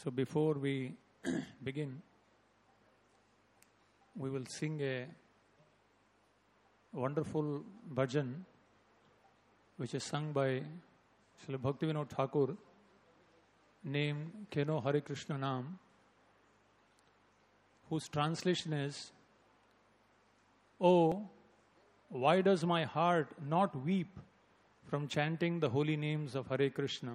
So before we begin, we will sing a wonderful bhajan which is sung by Srila Bhaktivinoda Thakur, named Keno Hare Krishna Naam, whose translation is, "Oh, why does my heart not weep from chanting the holy names of Hare Krishna?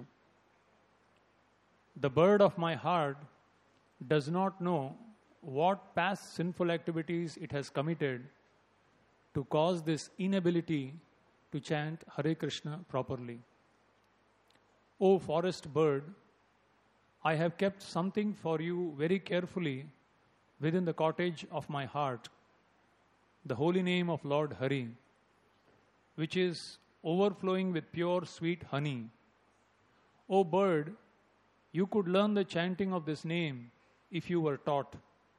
The bird of my heart does not know what past sinful activities it has committed to cause this inability to chant Hare Krishna properly. O forest bird, I have kept something for you very carefully within the cottage of my heart, the holy name of Lord Hari, which is overflowing with pure sweet honey. O bird, you could learn the chanting of this name if you were taught.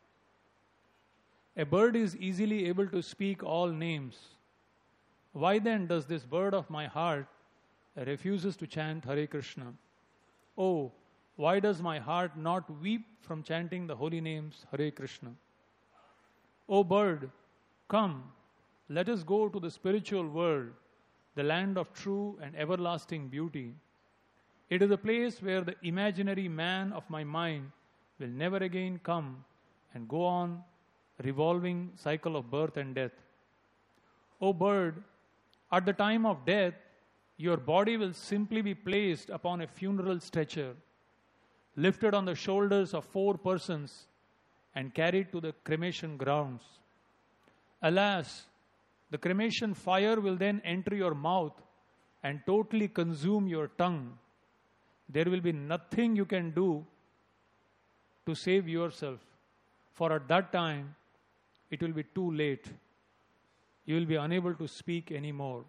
A bird is easily able to speak all names. Why then does this bird of my heart refuses to chant Hare Krishna? Oh, why does my heart not weep from chanting the holy names Hare Krishna? O bird, come, let us go to the spiritual world, the land of true and everlasting beauty. It is a place where the imaginary man of my mind will never again come and go on revolving cycle of birth and death. O bird, at the time of death, your body will simply be placed upon a funeral stretcher, lifted on the shoulders of 4 persons and carried to the cremation grounds. Alas, the cremation fire will then enter your mouth and totally consume your tongue. There will be nothing you can do to save yourself, for at that time it will be too late. You will be unable to speak anymore."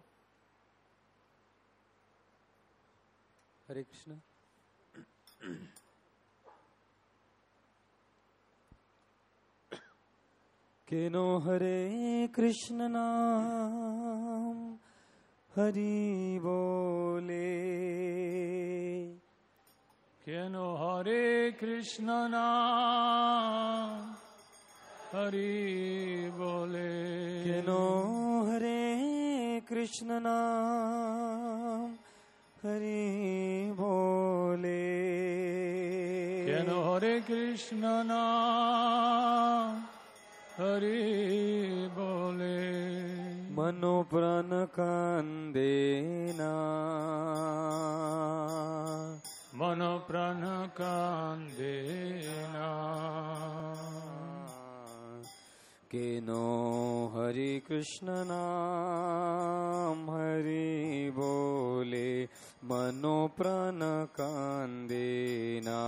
Hare Krishna. Keno Hare Krishna Naam Hari Bole. Keno Hare Krishna Naam Hari Bole. Keno Hare Krishna Naam Hari Bole. Keno Hare Krishna Naam Hari Bole. Mano prana kandena. Mano prana kandena. Keno Hare Krishna Naam Hari Bole. Mano prana kandena.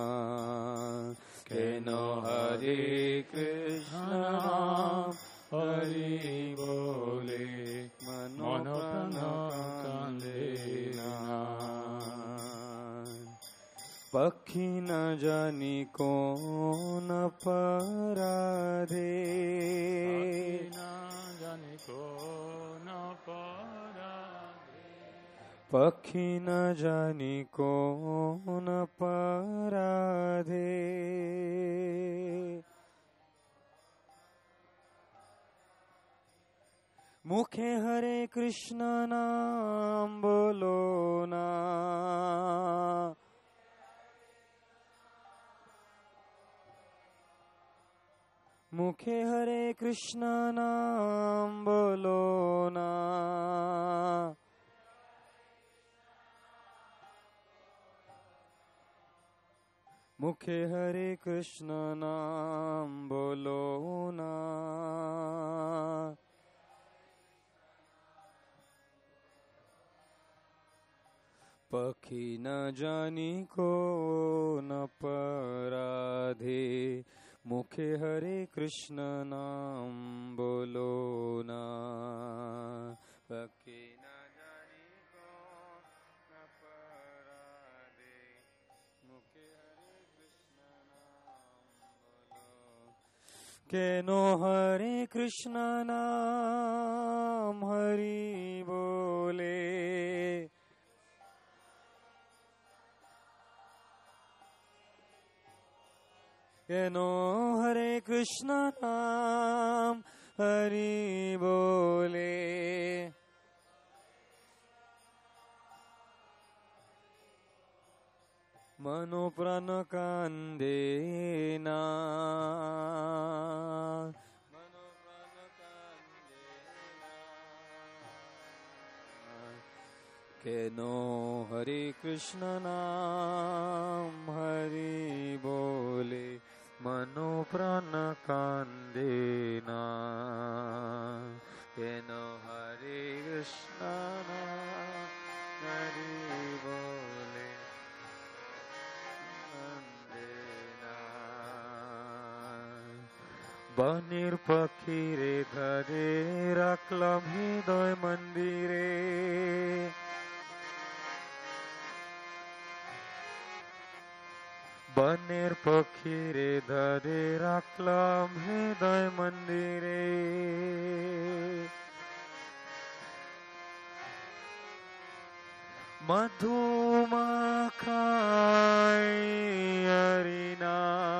Keno Hare Krishna Naam Hari Bole. Mano prana kandena. पक्षी न जानी कौन अपराधे. पक्षी न जानी कौन अपराधे. मुखे हरे कृष्ण नाम बोलो ना. मुखे हरे कृष्ण नाम बोलो ना. मुखे हरे कृष्ण नाम बोलो ना. पखी न जानी को न पराधे. मुखे हरे कृष्ण नाम बोलो ना. पखी न जानी को न पराधे. मुखे हरे कृष्ण नाम बोलो. केनो हरे कृष्ण नाम हरि बोले. केनो हरे कृष्ण नाम हरि बोले। मनो प्राण कांदेना मनो प्राण कांदेना केनो हरे कृष्ण नाम हरि बोले। मनो प्राण कांदेना केनो हरे कृष्ण नाम हरि बोले। बनिर पक्षीरे धरे राखलाम हृदय मंदिरे। बनिर पक्षीरे धरे राखलाम हृदय मंदिरे। मधुमाखाय हरिना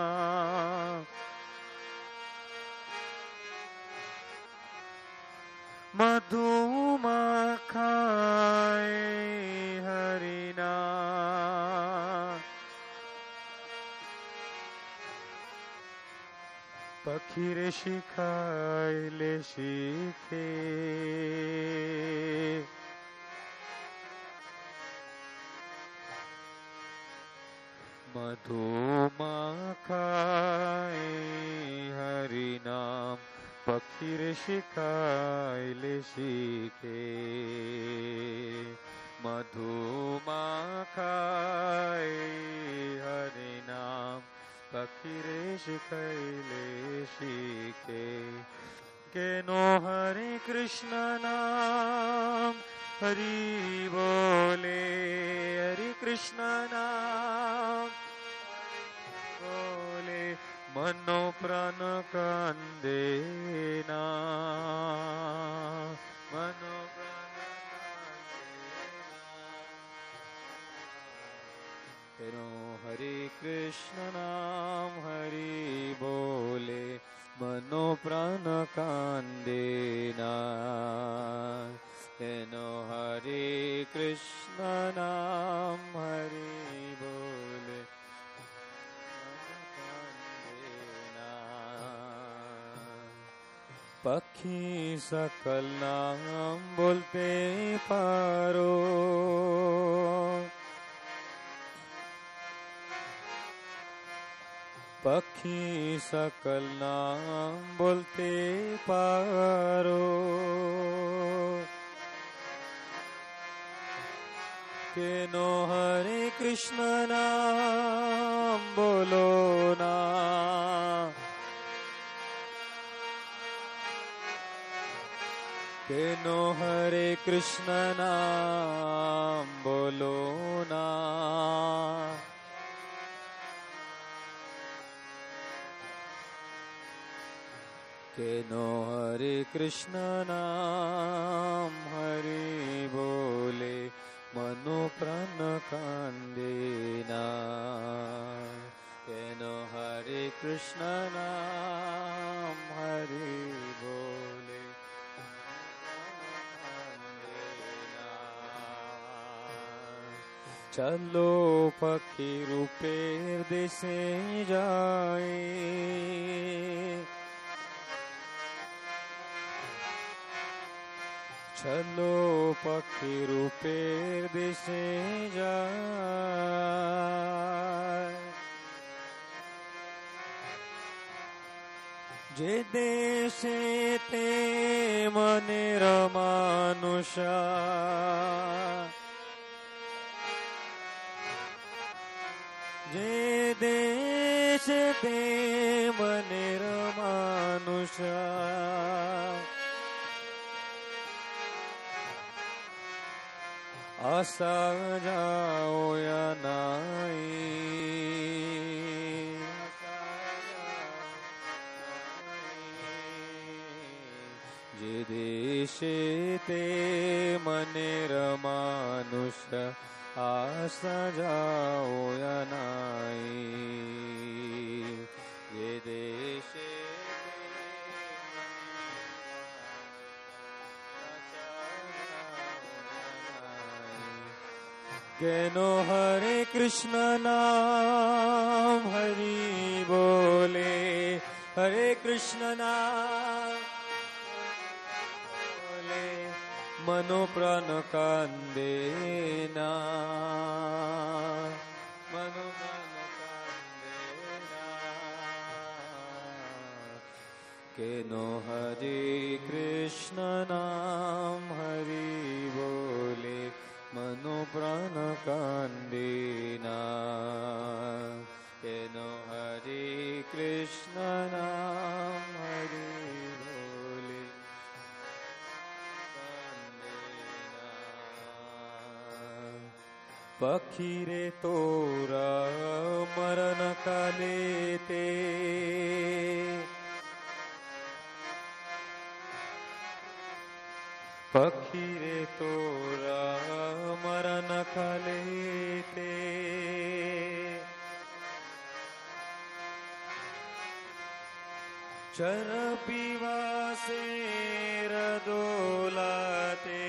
मधुमाखाय हरिना पक्षीरे शिखाइले शिखे। मधुमाखाय हरिनाम पक्षीरे शिखाइले शिखे। मधुमाखाय हरिनाम पक्षीरे शिखाइले शिखे। केनो हरे कृष्ण नाम हरि बोले। हरे कृष्ण नाम बोले। मनो प्राण कांदेना मनो प्राण कांदेना केनो हरे कृष्ण नाम हरि बोले। मनो प्राण कांदेना केनो हरे कृष्ण नाम हरि बोले। पक्षी सकल नाम बोलते पारो। पक्षी सकल नाम बोलते पारो। केनो हरे कृष्ण नाम बोलो ना। केनो हरे कृष्ण नाम बोलो ना। केनो हरे कृष्ण नाम हरि बोले। मनो प्राण कांदेना केनो हरे कृष्ण नाम हरि बोले। चलो पक्षी रूपे देशे जाए। चलो पक्षी रूपे देशे जाए। जे देशे ते मने रमानुषा। जे देश ते मने रमानुषा। आशा जाओ या नाई। जे देशे ते मने रमानुषा। आशा जाओ या नाई। केनो हरे कृष्ण नाम हरि बोले, हरे कृष्ण नाम बोले, मनो प्राण कांदेना, मनो प्राण कांदेना। केनो हरे कृष्ण नाम हरि बोले, मनो प्राण कांदेना। केनो हरे कृष्ण नाम हरि बोले कांदेना। पक्षी रे तोरा मरण काले ते, पक्षी रे तोरा मरण काले ते। चर पीवा से रदोलाते,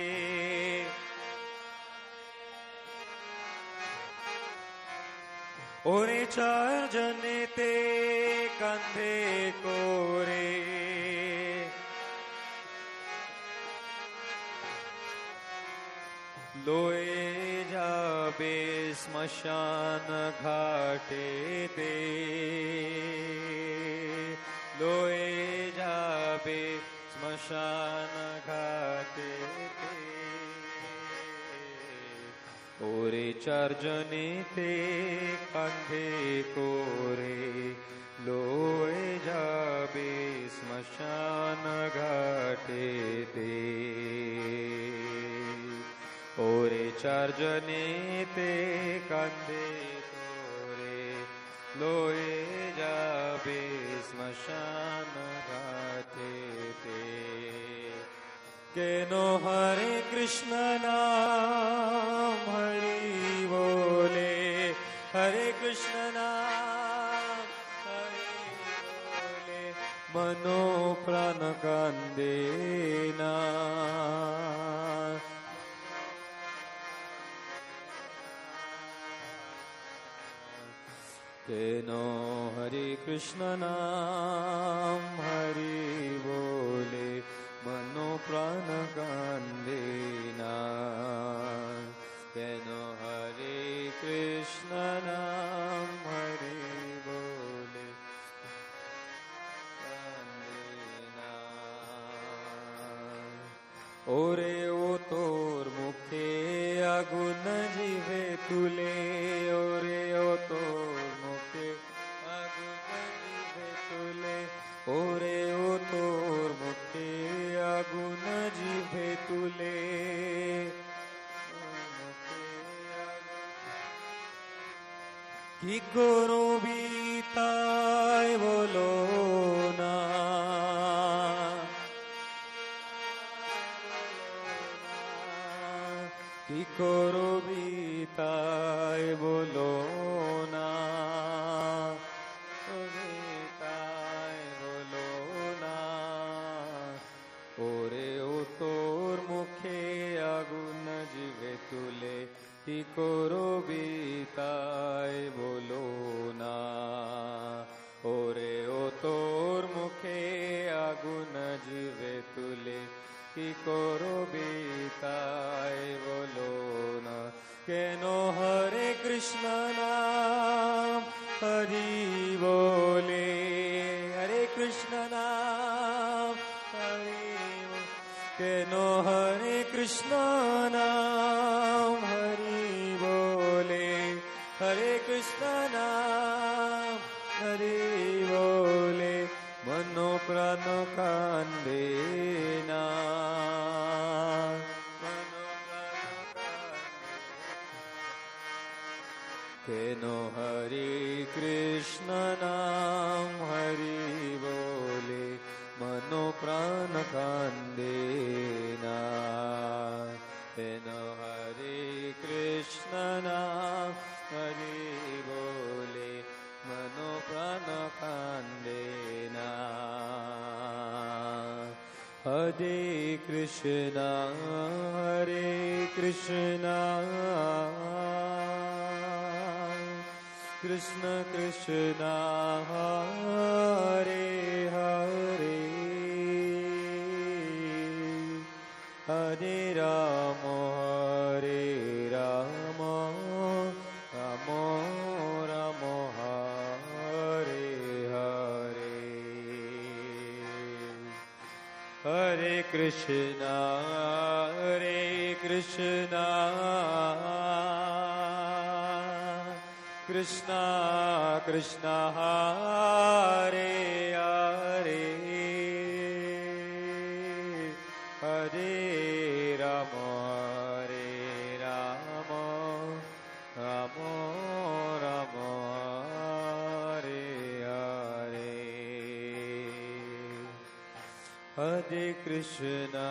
ओरे चार जने ते कंधे कोरे, लोए जाबे स्मशान घाटे ते, लोए जाबे स्मशान घाटे ते। ओरे चार जने ते कंधे कोरे, लोए जाबे स्मशान घाटे ते। ओरे चार जने ते कंधे कोरे, लोए जाबे स्मशान घाटे ते। केनो हरे कृष्ण नाम हरि बोले, हरे कृष्ण नाम हरि बोले, मनो प्राण कांदेना। केनो हरे कृष्ण नाम हरि बोले, मनो प्राण कांदेना। केनो हरे कृष्ण नाम हरि बोले कांदेना। ओरे ओ तोर मुखे आगुन जीवे तुले, ओरे ओ तोर मुखे आगुन जीवे तुले, ओरे ओ तोर मुखे आगुन जीवे तुले। की करो बीताय बोलो ना, की करो बीताय बोलो ना, बीताय बोलो ना। ओरे ओ तोर मुखे आगुन जीवे तुले, की करो बीताय बोलो ना। ओरे ओ तोर मुखे आगुन जीवे तुले, की करो बीताय बोलो ना। केनो हरे कृष्ण नाम हरि बोले, हरे कृष्ण नाम हरि बोले, केनो हरे कृष्ण नाम हरि बोले, हरे कृष्ण नाम हरि बोले, मनो प्राण कांदेना, मनो प्राण कांदेना। केनो हरे कृष्ण नाम हरि बोले, मनो प्राण कांदेना। केनो हरे कृष्ण नाम हरि बोले, मनो प्राण कांदेना। Hare Krishna, Krishna Krishna, Hare Hare, Hare Rama, Hare Rama, Rama Rama, Hare Hare. Hare Krishna, Krishna Krishna, Hare Hare, Hare Rama, Hare Rama, Rama Rama, Hare Hare. Hare Krishna,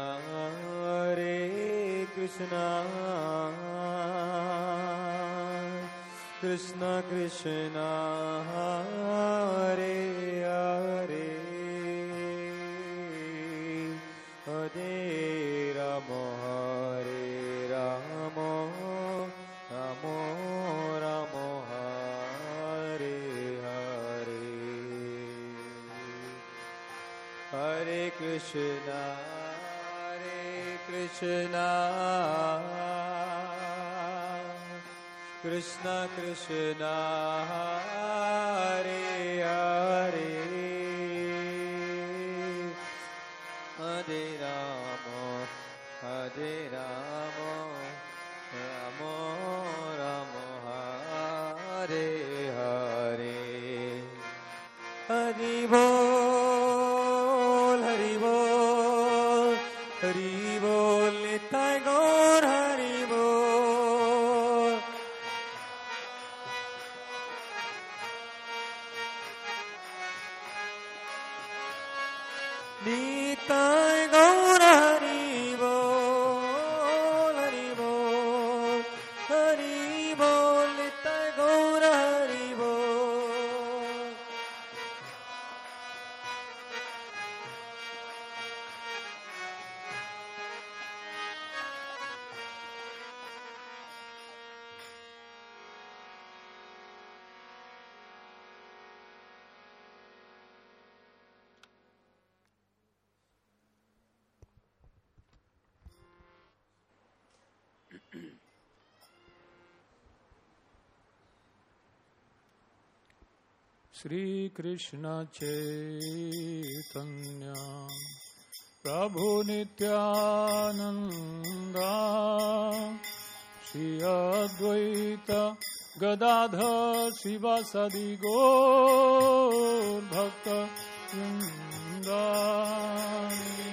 Krishna Krishna, Hare Hare, Hare Rama, Hare Rama, Rama Rama, Hare Hare. Hare Krishna, Krishna Krishna, Hare Hare, Hare Rama, Hare Rama, Rama Rama, Hare Hare. Hari Bol, Hari Bol, Hari Bol, Nitai Gaur Hari Bol. Nitai Gaur Hari Bol, Hari Bol, Hari Bol, Nitai Gaur Hari Bol. Shri Krishna Chaitanya Prabhu Nityananda Shri Advaita Gadadhar Sivasadi Gaur Bhakta Vrindani.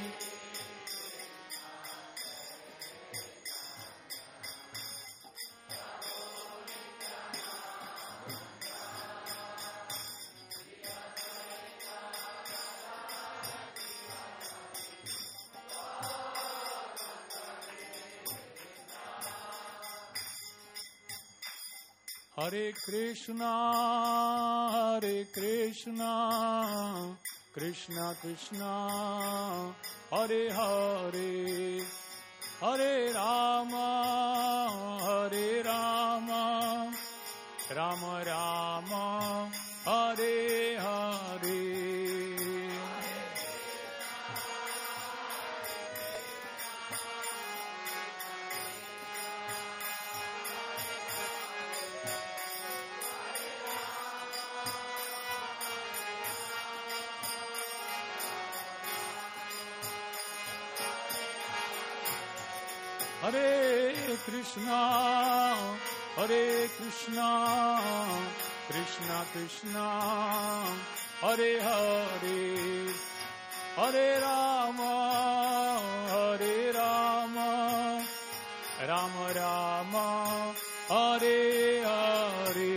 Hare Krishna, Krishna Krishna, Hare Hare, Hare Rama, Rama Rama, Hare Hare. Hare Krishna, Krishna Krishna, Hare Hare, Hare Rama, Rama Rama, Hare Hare.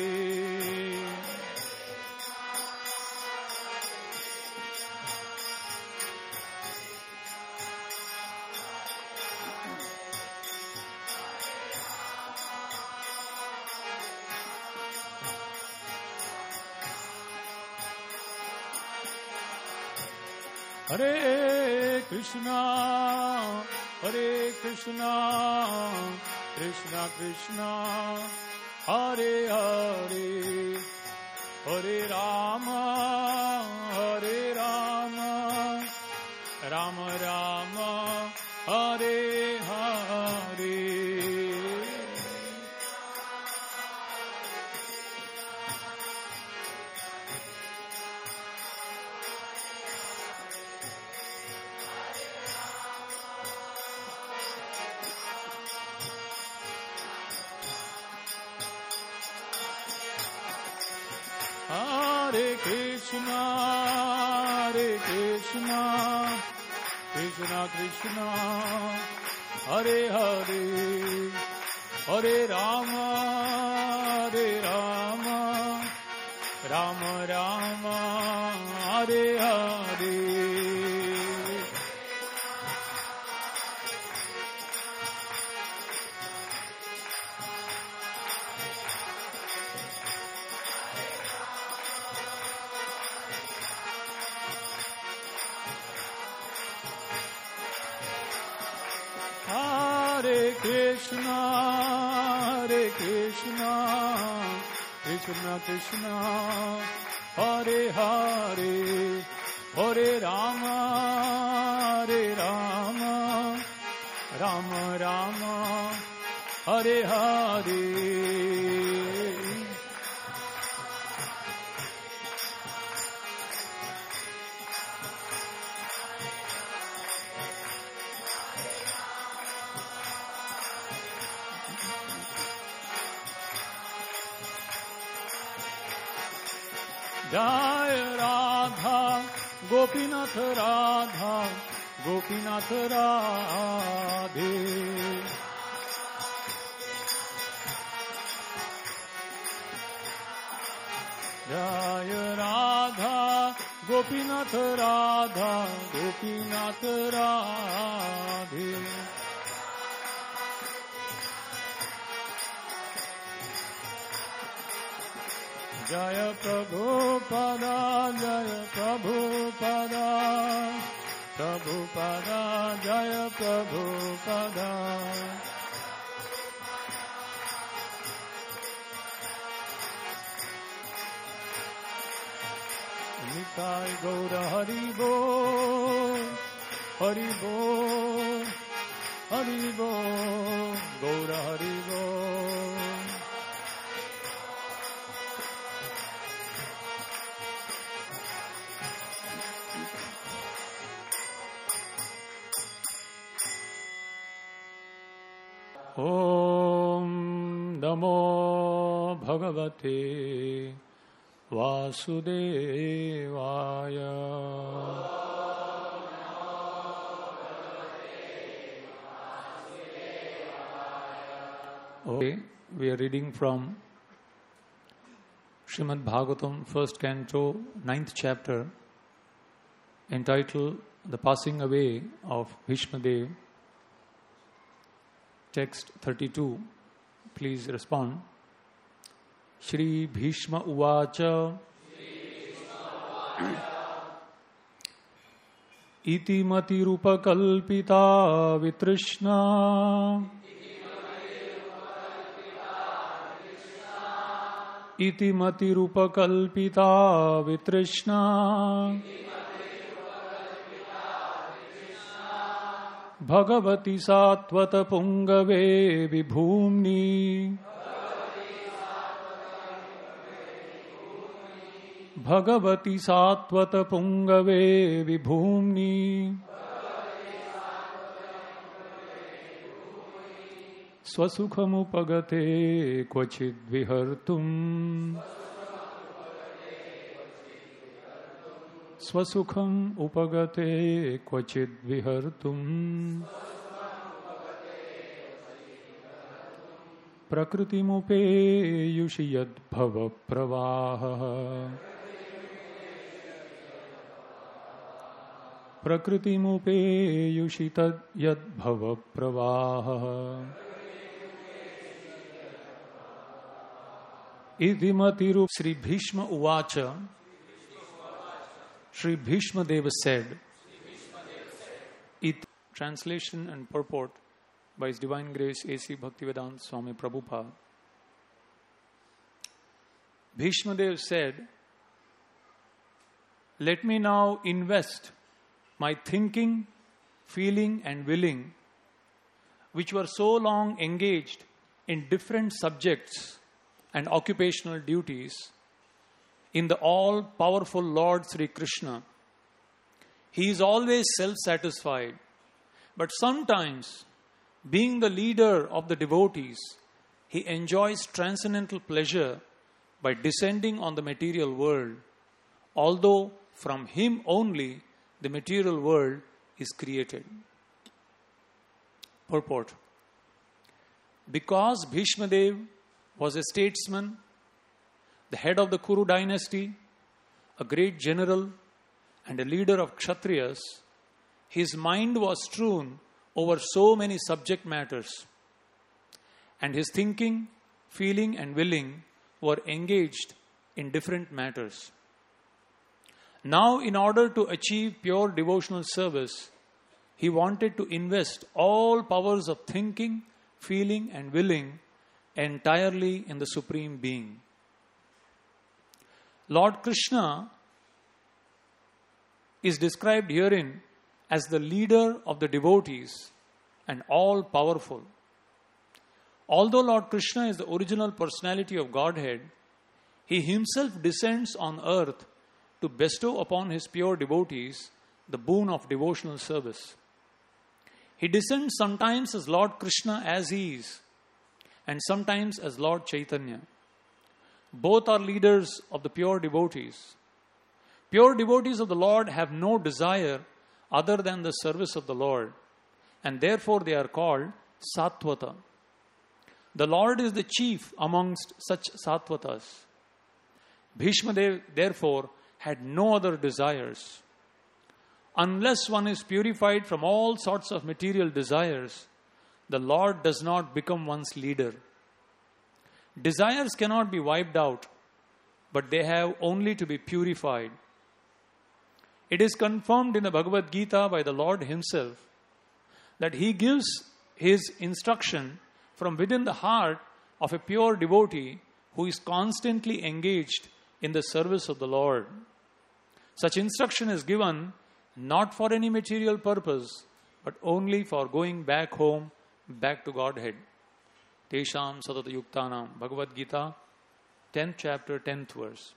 Hare Krishna, Krishna Krishna, Hare Hare, Hare Rama, Rama Rama, Hare Hare. Hare Krishna, Krishna Krishna, Hare Hare, Hare Rama, Rama Rama, Hare Hare. Hare Krishna, Krishna Krishna, Hare Hare, Hare Rama, Rama Rama, Hare Hare. Jai Radha, Gopinath Radha, Gopinath Radhe. Jai Radha, Gopinath Radha, Gopinath Radhe. Jaya Prabhupada, Jaya Prabhupada, Prabhupada, Jaya Prabhupada. Nitai Gaura Hari Bol, Hari Bol, Hari Bol, Gaura Hari Bol. Om Namo Bhagavate Vasudevaya. Okay, we are reading from Srimad Bhagavatam, first canto, 9th chapter, entitled The Passing Away of Bhishma Dev. Text 32. Please respond. Shri Bhishma Uvacha Iti Mati Rupa Kalpita Vitrishna Iti Mati Rupa Kalpita Vitrishna Bhagavati Satvata Pungave Vibhumni Bhagavati Satvata Pungave Vibhumni Swasukhamupagate Kvachid Vihartum Swasukham upagate Kvachid Vihartum Prakritimupe Yushiyad Bhava Pravaha Prakritimupe Yushitad Yad Bhava Pravaha Idhimatirup Sri Bhishma Uvacha. Sri Bhishma Deva said, Translation and purport by His Divine Grace A.C. Bhaktivedanta Swami Prabhupada. Bhishmadev said, "Let me now invest my thinking, feeling and willing, which were so long engaged in different subjects and occupational duties, in the all-powerful Lord Sri Krishna. He is always self-satisfied, but sometimes, being the leader of the devotees, he enjoys transcendental pleasure by descending on the material world, although from him only the material world is created." Purport. Because Bhishmadev was a statesman, the head of the Kuru dynasty, a great general, and a leader of Kshatriyas, his mind was strewn over so many subject matters, and his thinking, feeling, and willing were engaged in different matters. Now, in order to achieve pure devotional service, he wanted to invest all powers of thinking, feeling, and willing entirely in the Supreme Being. Lord Krishna is described herein as the leader of the devotees and all-powerful. Although Lord Krishna is the original personality of Godhead, he himself descends on earth to bestow upon his pure devotees the boon of devotional service. He descends sometimes as Lord Krishna as he is, and sometimes as Lord Chaitanya. Both are leaders of the pure devotees. Pure devotees of the Lord have no desire other than the service of the Lord, and therefore they are called Sattvata. The Lord is the chief amongst such Sattvatas. Bhishmadev, therefore, had no other desires. Unless one is purified from all sorts of material desires, the Lord does not become one's leader. Desires cannot be wiped out, but they have only to be purified. It is confirmed in the Bhagavad Gita by the Lord himself that he gives his instruction from within the heart of a pure devotee who is constantly engaged in the service of the Lord. Such instruction is given not for any material purpose, but only for going back home, back to Godhead. Tesham Sadata Yuktanam, Bhagavad Gita, 10th chapter, 10th verse.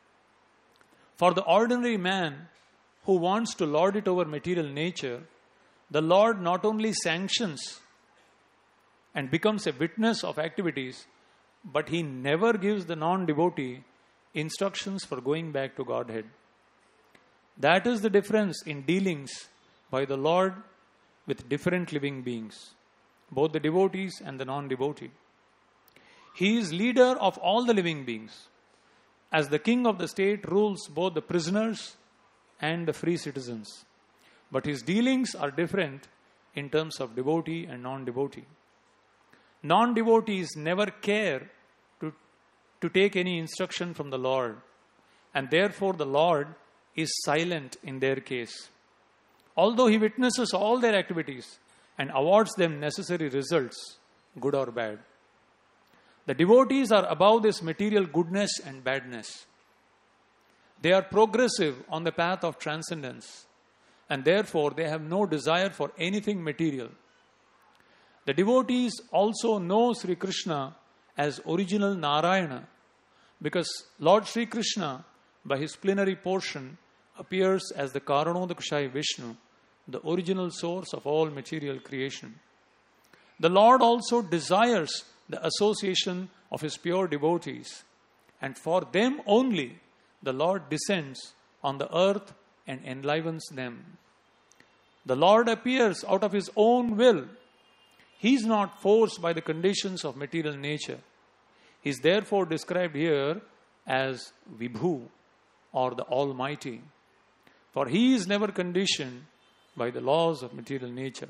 For the ordinary man who wants to lord it over material nature, the Lord not only sanctions and becomes a witness of activities, but he never gives the non-devotee instructions for going back to Godhead. That is the difference in dealings by the Lord with different living beings, both the devotees and the non-devotee. He is leader of all the living beings. As the king of the state rules both the prisoners and the free citizens. But his dealings are different in terms of devotee and non-devotee. Non-devotees never care to take any instruction from the Lord, and therefore the Lord is silent in their case. Although he witnesses all their activities and awards them necessary results, good or bad. The devotees are above this material goodness and badness. They are progressive on the path of transcendence, and therefore they have no desire for anything material. The devotees also know Sri Krishna as original Narayana, because Lord Sri Krishna, by his plenary portion, appears as the Karanodakashayi Vishnu, the original source of all material creation. The Lord also desires the association of his pure devotees, and for them only the Lord descends on the earth and enlivens them. The Lord appears out of his own will. He is not forced by the conditions of material nature. He is therefore described here as Vibhu, or the Almighty, for he is never conditioned by the laws of material nature.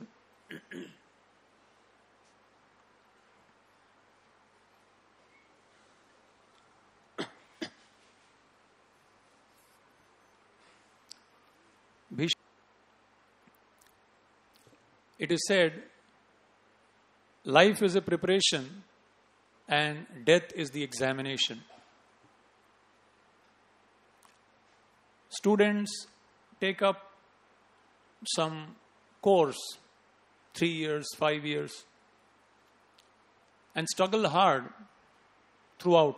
it is said, life is a preparation and death is the examination. Students take up some course, 3 years, 5 years, and struggle hard throughout.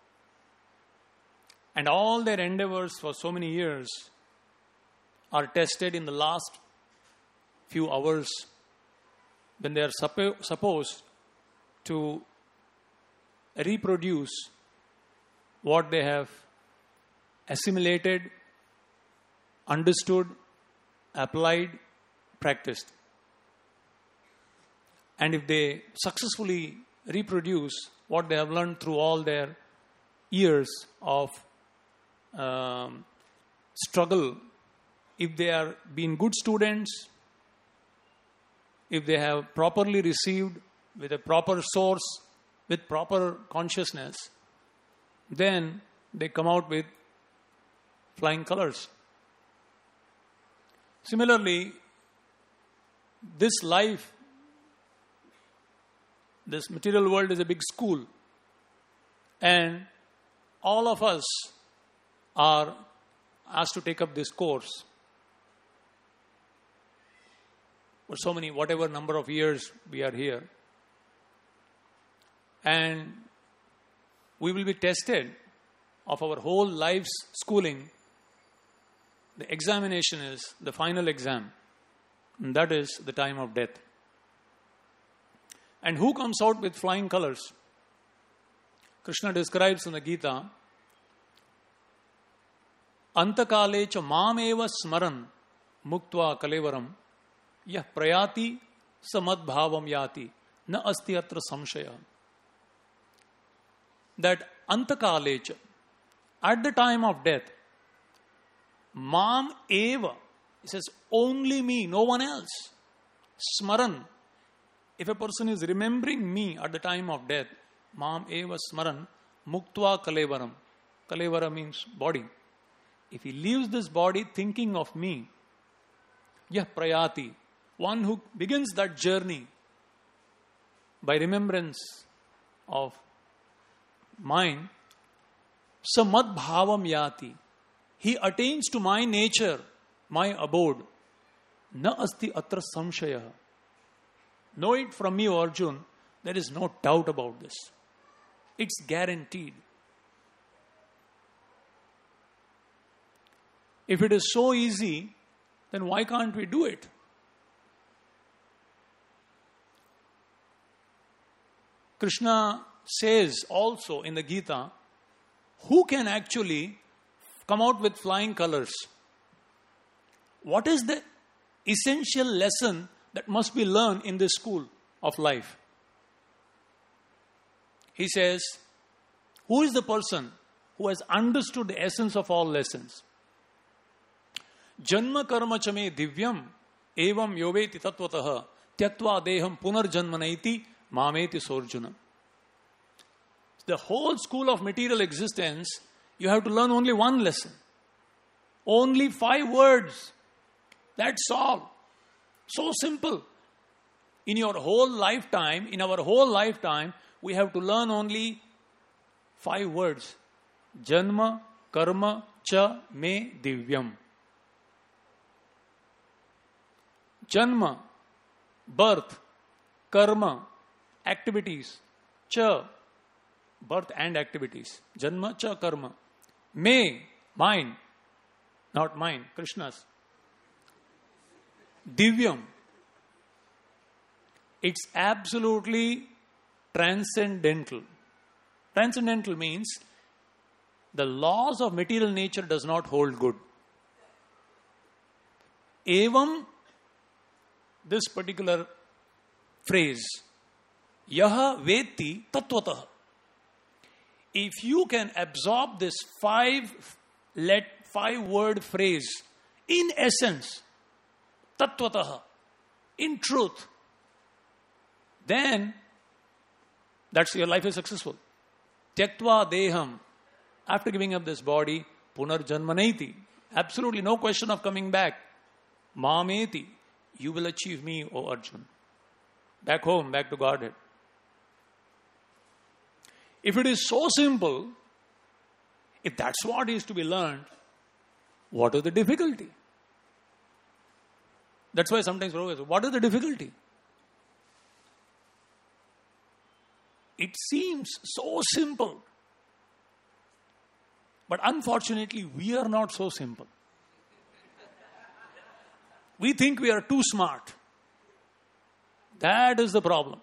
And all their endeavors for so many years are tested in the last few hours when they are supposed to reproduce what they have assimilated, understood, applied, practiced. And if they successfully reproduce what they have learned through all their years of struggle, if they are being good students, if they have properly received with a proper source, with proper consciousness, then they come out with flying colors. Similarly, this life, this material world is a big school, and all of us are asked to take up this course for so many, whatever number of years we are here. And we will be tested of our whole life's schooling. The examination is the final exam, and that is the time of death. And who comes out with flying colors? Krishna describes in the Gita, Antakale cha mameva smaran muktva kalevaram yah prayati samad bhavam yati na asti atra samshaya. That antakale cha, at the time of death, mam eva, he says, only me, no one else. Smaran, if a person is remembering me at the time of death, mam eva smaran muktva kalevaram. Kalevara means body. If he leaves this body thinking of me, yah prayati, one who begins that journey by remembrance of mine, samad bhavam yati, he attains to my nature, my abode. Na asti atra samshaya. Know it from me, Arjun, there is no doubt about this. It's guaranteed. If it is so easy, then why can't we do it? Krishna says also in the Gita, who can actually come out with flying colors? What is the essential lesson that must be learned in this school of life? He says, who is the person who has understood the essence of all lessons? Janma karma chame divyam evam yoveti tattvataha tyaktva deham punarjanmanaiti mameti sorjuna. The whole school of material existence, you have to learn only one lesson. Only 5 words. That's all. So simple. In our whole lifetime, we have to learn only 5 words. Janma, karma, cha, me, divyam. Janma, birth, karma, activities, cha, birth and activities. Janma, cha, karma. Me, mine, not mine, Krishna's. Divyam. It's absolutely transcendental. Transcendental means the laws of material nature does not hold good. Evam, this particular phrase, yaha veti tattvataha. If you can absorb this 5-word phrase in essence, tattvataha, in truth, then that's your life is successful. Tyaktva deham, after giving up this body, punarjanmanaiti, absolutely no question of coming back. Mameti, you will achieve me, O Arjun. Back home, back to Godhead. If it is so simple, if that's what is to be learned, what is the difficulty? That's why sometimes Prabhupada says, what is the difficulty? It seems so simple. But unfortunately, we are not so simple. We think we are too smart. That is the problem.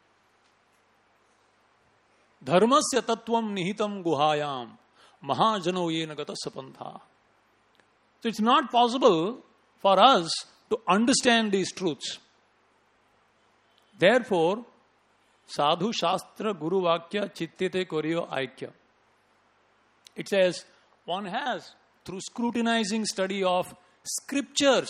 Dharmasya tattvam nihitam guhayam mahajano yena gata sapantha. So it's not possible for us to understand these truths. Therefore, sadhu shastra guru vakya chittite koryo aikya. It says, one has, through scrutinizing study of scriptures.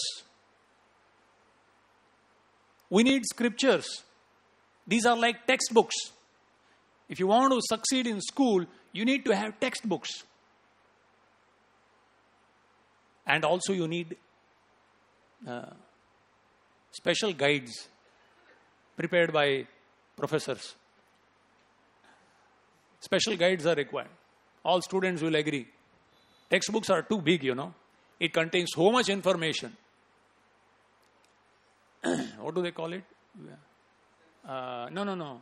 We need scriptures. These are like textbooks. If you want to succeed in school, you need to have textbooks. And also you need special guides prepared by professors. Special guides are required. All students will agree. Textbooks are too big, It contains so much information. What do they call it? No.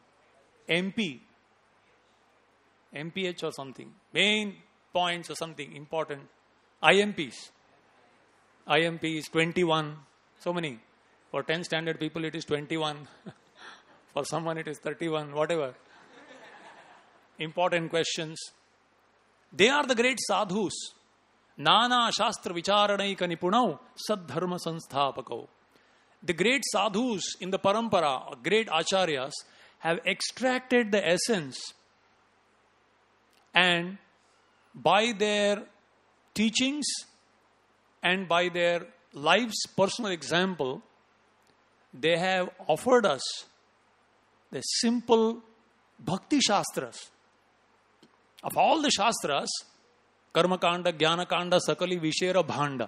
MPH or something. Main points or something important. IMPs. IMP is 21. So many. For 10 standard people it is 21. For someone it is 31. Whatever. Important questions. They are the great sadhus. Nana shastra vicharanaika nipunau saddharma sanstapakau. The great sadhus in the parampara, great acharyas, have extracted the essence, and by their teachings and by their life's personal example, they have offered us the simple bhakti shastras. Of all the shastras, Karma Kanda, Jnana Kanda, Sakali Vishera Bhanda.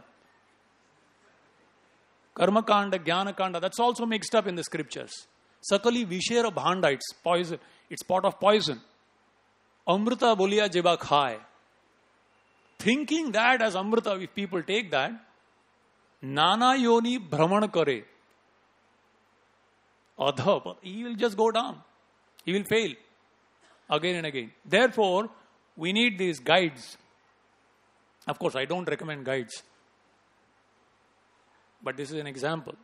Karma Kanda, Jnana Kanda, that's also mixed up in the scriptures. Sakali Vishera Bhanda, it's poison, it's pot of poison. Amrita Bolia Jiba Khai. Thinking that as Amrita, if people take that, Nana Yoni Brahman Kare. Adha, he will just go down. He will fail again and again. Therefore, we need these guides. Of course, I don't recommend guides. But this is an example.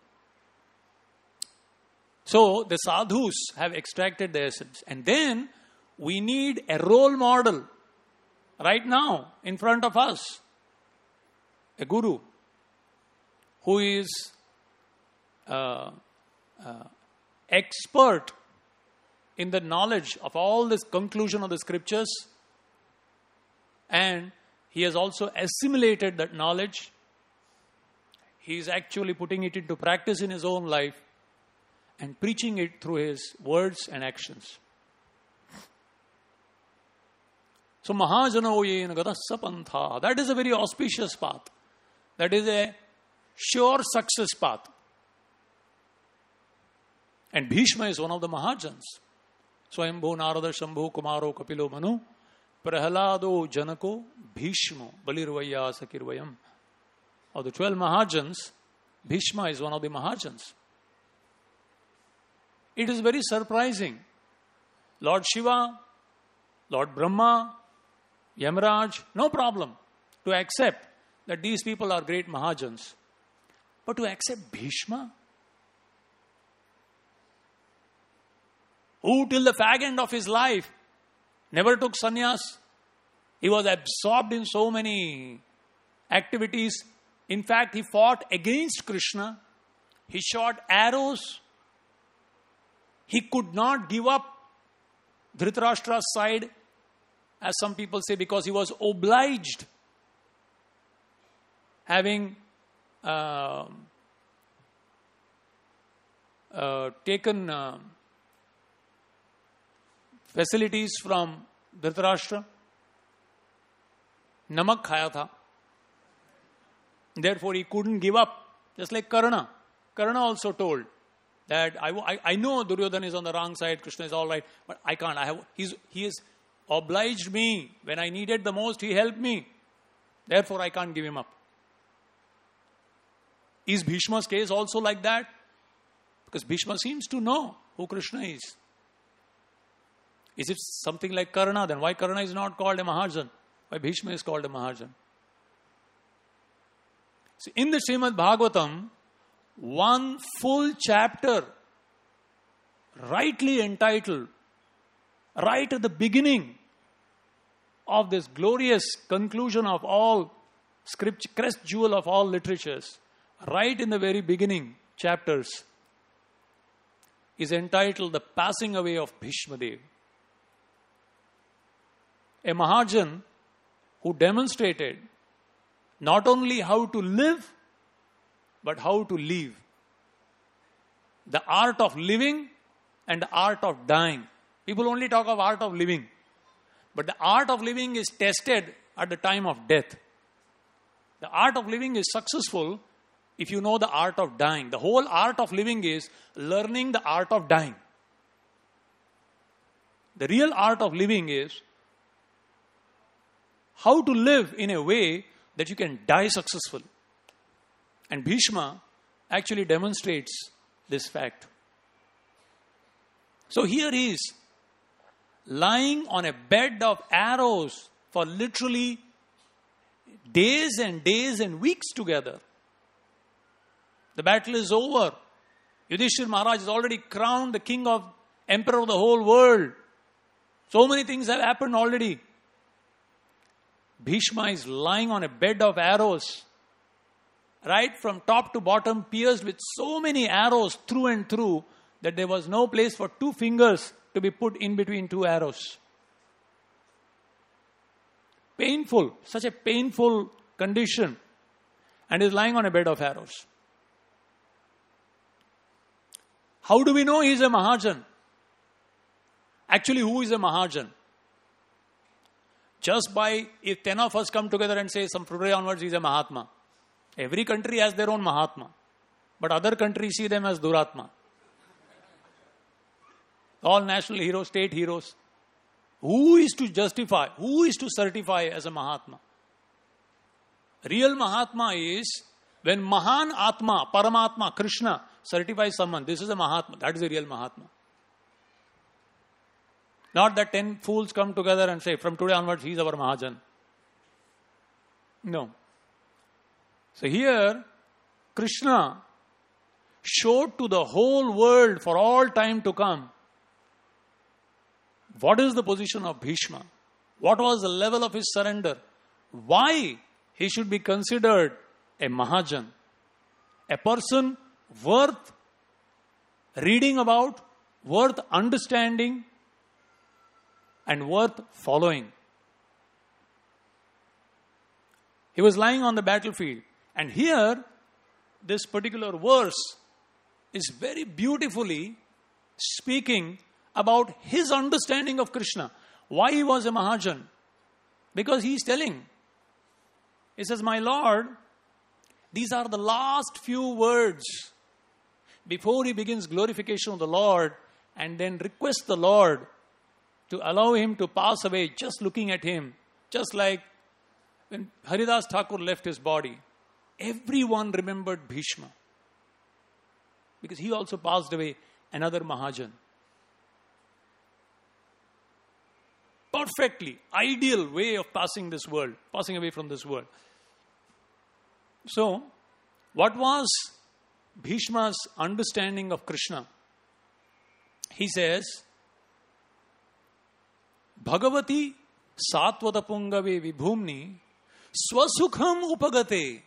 So, the sadhus have extracted the essence. And then, we need a role model right now in front of us. A guru who is expert in the knowledge of all this conclusion of the scriptures, and he has also assimilated that knowledge. He is actually putting it into practice in his own life and preaching it through his words and actions. So, Mahajano yena gata sapantha. That is a very auspicious path. That is a sure success path. And Bhishma is one of the Mahajans. Swayambhu, Narada, Shambhu, Kumaro, Kapilo, Manu, Prahalado, Janako, Bhishmo, Balirvaya, Sakirvayam. Of the 12 Mahajans, Bhishma is one of the Mahajans. It is very surprising. Lord Shiva, Lord Brahma, Yamaraj, no problem to accept that these people are great Mahajans. But to accept Bhishma, who till the fag end of his life never took sannyas, he was absorbed in so many activities. In fact, he fought against Krishna. He shot arrows. He could not give up Dhritarashtra's side, as some people say, because he was obliged, having taken facilities from Dhritarashtra. Namak khaya tha. Therefore, he couldn't give up. Just like Karna. Karna also told that I know Duryodhana is on the wrong side, Krishna is all right, but I can't. He has obliged me. When I needed the most, he helped me. Therefore, I can't give him up. Is Bhishma's case also like that? Because Bhishma seems to know who Krishna is. Is it something like Karna? Then why Karna is not called a Mahajan? Why Bhishma is called a Mahajan? See, in the Srimad Bhagavatam, one full chapter, rightly entitled, right at the beginning of this glorious conclusion of all scripture, crest jewel of all literatures, right in the very beginning chapters, is entitled The Passing Away of Bhishma Dev. A Mahajan who demonstrated not only how to live, but how to live. The art of living and the art of dying. People only talk of art of living. But the art of living is tested at the time of death. The art of living is successful if you know the art of dying. The whole art of living is learning the art of dying. The real art of living is how to live in a way that you can die successfully. And Bhishma actually demonstrates this fact. So here he is, lying on a bed of arrows for literally days and weeks together. The battle is over. Yudhishthira Maharaj is already crowned the king of emperor of the whole world. So many things have happened already. Bhishma is lying on a bed of arrows, right from top to bottom, pierced with so many arrows through and through that there was no place for two fingers to be put in between two arrows. Painful, such a painful condition, and is lying on a bed of arrows. How do we know he is a Mahajan? Actually, who is a Mahajan? Just by, if 10 of us come together and say, from today onwards, he is a Mahatma. Every country has their own Mahatma. But other countries see them as Duratma. All national heroes, state heroes. Who is to justify? Who is to certify as a Mahatma? Real Mahatma is when Mahan Atma, Paramatma, Krishna certifies someone. This is a Mahatma. That is a real Mahatma. Not that 10 fools come together and say, from today onwards, he is our Mahajan. No. So here, Krishna showed to the whole world for all time to come what is the position of Bhishma, what was the level of his surrender, why he should be considered a Mahajan, a person worth reading about, worth understanding, and worth following. He was lying on the battlefield. And here, this particular verse is very beautifully speaking about his understanding of Krishna. Why he was a Mahajan? Because he is telling, he says, my Lord, these are the last few words before he begins glorification of the Lord and then requests the Lord to allow him to pass away just looking at him. Just like when Haridas Thakur left his body, everyone remembered Bhishma. Because he also passed away, another Mahajan. Perfectly ideal way of passing this world, passing away from this world. So, what was Bhishma's understanding of Krishna? He says, Bhagavati Satvata Pungave Vibhumni Swasukham Upagate.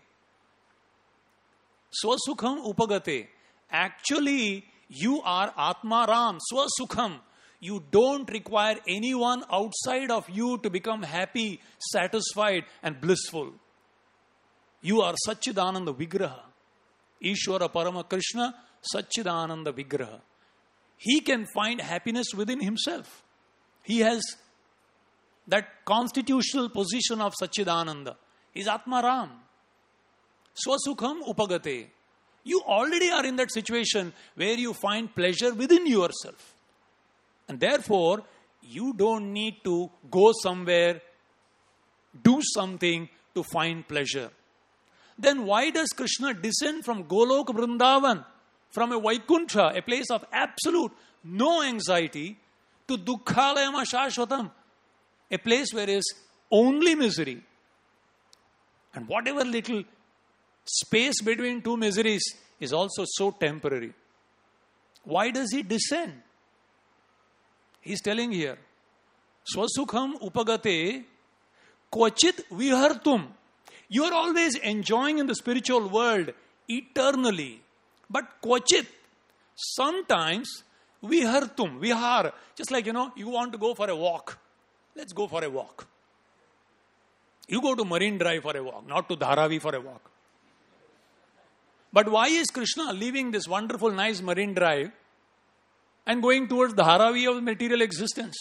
Swasukham Upagate. Actually, you are Atma Ram, Swasukham. You don't require anyone outside of you to become happy, satisfied, and blissful. You are Satchidananda Vigraha. Ishwara Parama Krishna, Satchidananda Vigraha. He can find happiness within himself. He has that constitutional position of Satchidananda. He is Atma Ram. Swasukham Upagate. You already are in that situation where you find pleasure within yourself. And therefore, you don't need to go somewhere, do something to find pleasure. Then why does Krishna descend from Golok Vrindavan, from a Vaikuntha, a place of absolute no anxiety, to Dukkhalayama Shashvatam, a place where there is only misery? And whatever little space between two miseries is also so temporary. Why does he descend? He's telling here, Swasukham upagate kvachit vihartum. You are always enjoying in the spiritual world eternally. But kvachit, sometimes vihartum, vihar. Just like, you want to go for a walk. Let's go for a walk. You go to Marine Drive for a walk, not to Dharavi for a walk. But why is Krishna leaving this wonderful, nice Marine Drive and going towards the Dharavi of material existence?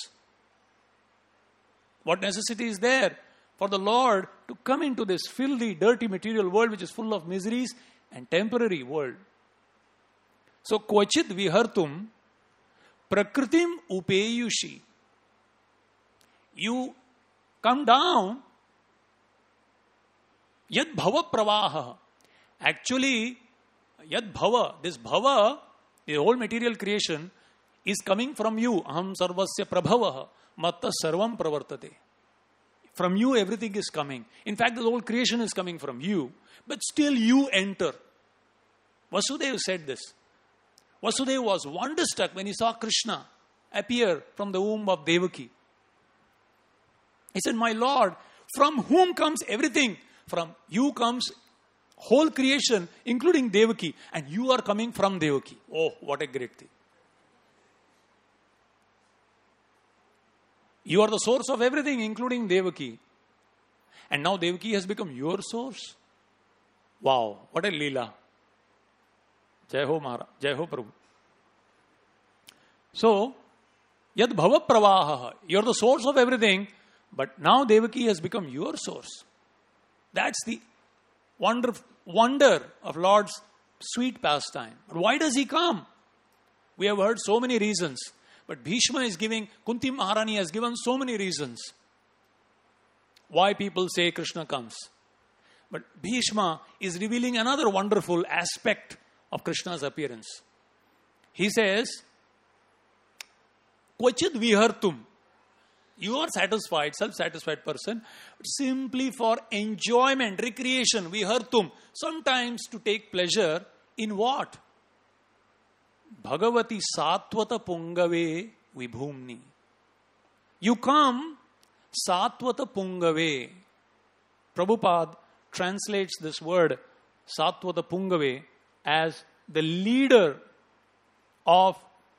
What necessity is there for the Lord to come into this filthy, dirty material world which is full of miseries and temporary world? So, kvachit vihartum prakritim upeyushi. You come down, yad bhava pravaha. Actually, yad bhava, this bhava, the whole material creation, is coming from you. Aham sarvasya prabhavaha matta sarvam pravartate. From you everything is coming. In fact, the whole creation is coming from you. But still you enter. Vasudeva said this. Vasudeva was wonderstruck when he saw Krishna appear from the womb of Devaki. He said, my Lord, from whom comes everything? From you comes whole creation, including Devaki. And you are coming from Devaki. Oh, what a great thing. You are the source of everything, including Devaki. And now Devaki has become your source. Wow, what a Leela. Jai Ho Maharaj, Jai Ho Prabhu. So, Yad Bhava Pravaha, you are the source of everything, but now Devaki has become your source. That's the wonder of Lord's sweet pastime. But why does he come? We have heard so many reasons. But Bhishma is giving, Kunti Maharani has given so many reasons why people say Krishna comes. But Bhishma is revealing another wonderful aspect of Krishna's appearance. He says, Kvachit vihartum. You are satisfied, self-satisfied person, simply for enjoyment, recreation, vihartum. Sometimes to take pleasure in what? Bhagavati Satvata Pungave Vibhumni. You come Satvata Pungave. Prabhupada translates this word Satvata Pungave as the leader of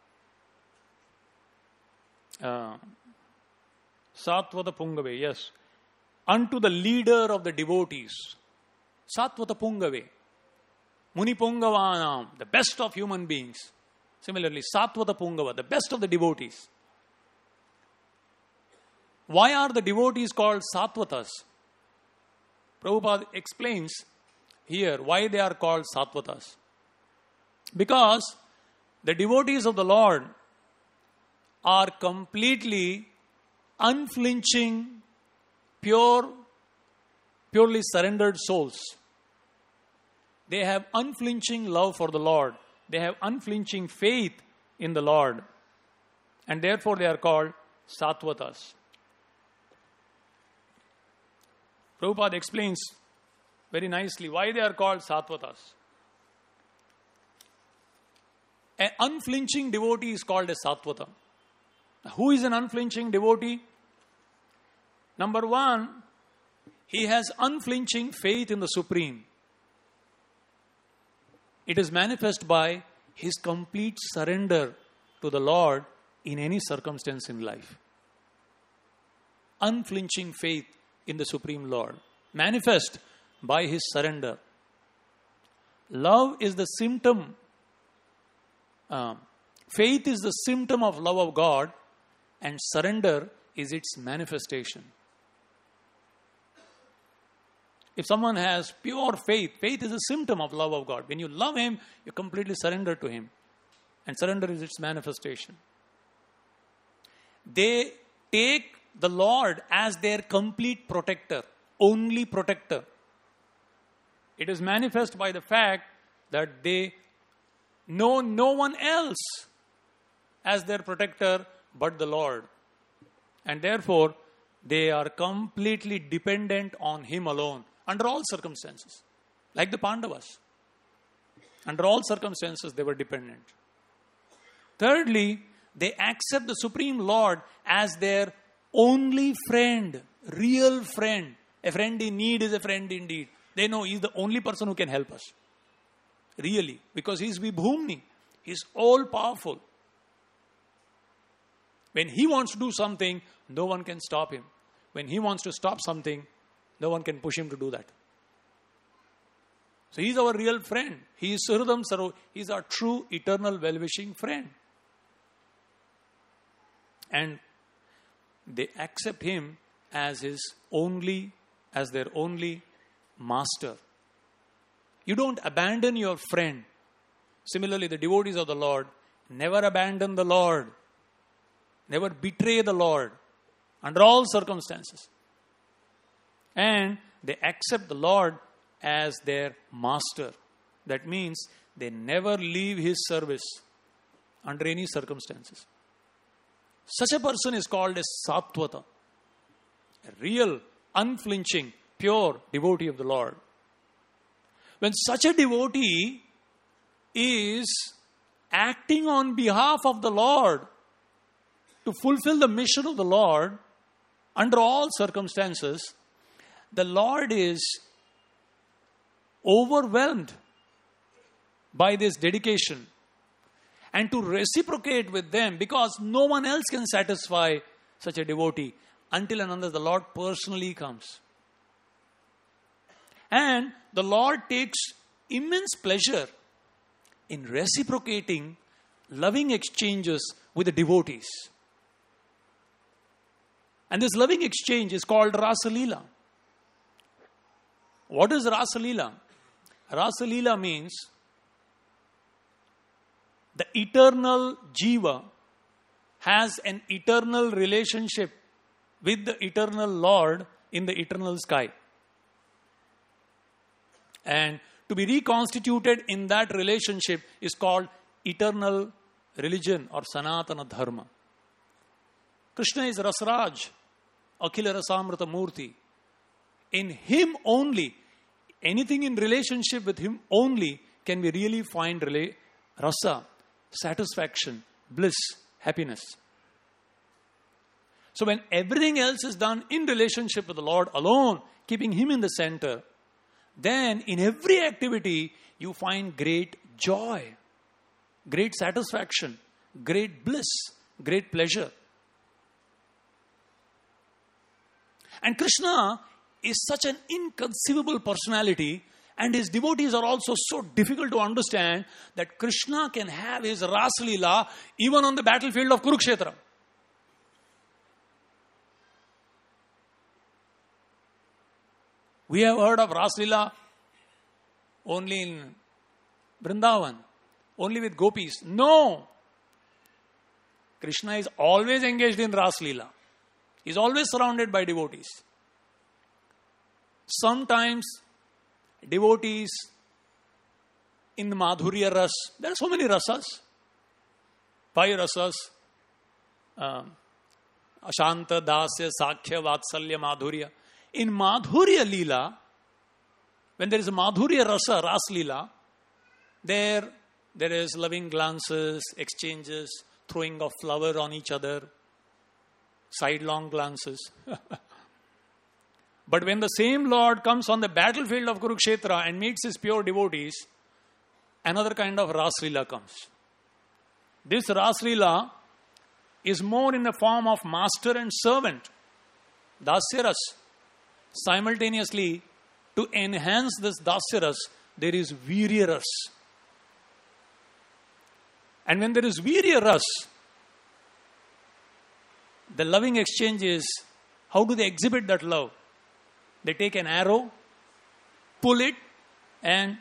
Satvata Pungave, yes. Unto the leader of the devotees. Satvata Pungave. Muni Pungavanam, the best of human beings. Similarly, Satvata Pungava, the best of the devotees. Why are the devotees called Sattvatas? Prabhupada explains here why they are called Sattvatas. Because the devotees of the Lord are completely unflinching, purely surrendered souls. They have unflinching love for the Lord. They have unflinching faith in the Lord. And therefore they are called Sattvatas. Prabhupada explains very nicely why they are called Sattvatas. An unflinching devotee is called a Sattvata. Who is an unflinching devotee? Number one, he has unflinching faith in the Supreme. It is manifest by his complete surrender to the Lord in any circumstance in life. Unflinching faith in the Supreme Lord. Manifest by his surrender. Love is the symptom. Faith is the symptom of love of God, and surrender is its manifestation. If someone has pure faith, faith is a symptom of love of God. When you love Him, you completely surrender to Him. And surrender is its manifestation. They take the Lord as their complete protector, only protector. It is manifest by the fact that they know no one else as their protector but the Lord. And therefore, they are completely dependent on Him alone under all circumstances. Like the Pandavas. Under all circumstances, they were dependent. Thirdly, they accept the Supreme Lord as their only friend, real friend. A friend in need is a friend indeed. They know He is the only person who can help us. Really. Because He is Vibhumni. He is all powerful. When He wants to do something, no one can stop Him. When He wants to stop something, no one can push Him to do that. So He is our real friend. He is Suhridam Saro. He is our true, eternal, well-wishing friend. And they accept Him as their only master. You don't abandon your friend. Similarly, the devotees of the Lord never abandon the Lord. Never betray the Lord under all circumstances. And they accept the Lord as their master. That means they never leave His service under any circumstances. Such a person is called a Sattvata, a real, unflinching, pure devotee of the Lord. When such a devotee is acting on behalf of the Lord to fulfill the mission of the Lord under all circumstances, the Lord is overwhelmed by this dedication and to reciprocate with them, because no one else can satisfy such a devotee until and unless the Lord personally comes. And the Lord takes immense pleasure in reciprocating loving exchanges with the devotees. And this loving exchange is called Rasa Leela. What is Rasa Leela? Rasa Leela means the eternal Jiva has an eternal relationship with the eternal Lord in the eternal sky. And to be reconstituted in that relationship is called eternal religion or Sanatana Dharma. Krishna is Rasraj, Akhila Rasamrita Murti. In Him only, anything in relationship with Him only can we really find rasa, satisfaction, bliss, happiness. So when everything else is done in relationship with the Lord alone, keeping Him in the center, then in every activity you find great joy, great satisfaction, great bliss, great pleasure. And Krishna is such an inconceivable personality, and His devotees are also so difficult to understand, that Krishna can have His Rasa Leela even on the battlefield of Kurukshetra. We have heard of Rasa Leela only in Vrindavan, only with gopis. No! Krishna is always engaged in Rasa Leela. He is always surrounded by devotees. Sometimes devotees in the Madhurya Ras, there are so many rasas, 5 rasas, Ashanta, Dasya, Sakhya, Vatsalya, Madhurya. In Madhurya Leela, when there is a Madhurya Rasa, Ras Leela, there is loving glances, exchanges, throwing of flower on each other, sidelong glances. But when the same Lord comes on the battlefield of Kurukshetra and meets His pure devotees, another kind of Rasa Leela comes. This Rasa Leela is more in the form of master and servant, Dasya Ras. Simultaneously, to enhance this Dasya Ras, there is Virya Ras. And when there is Virya Ras, the loving exchange is, how do they exhibit that love? They take an arrow pull it, and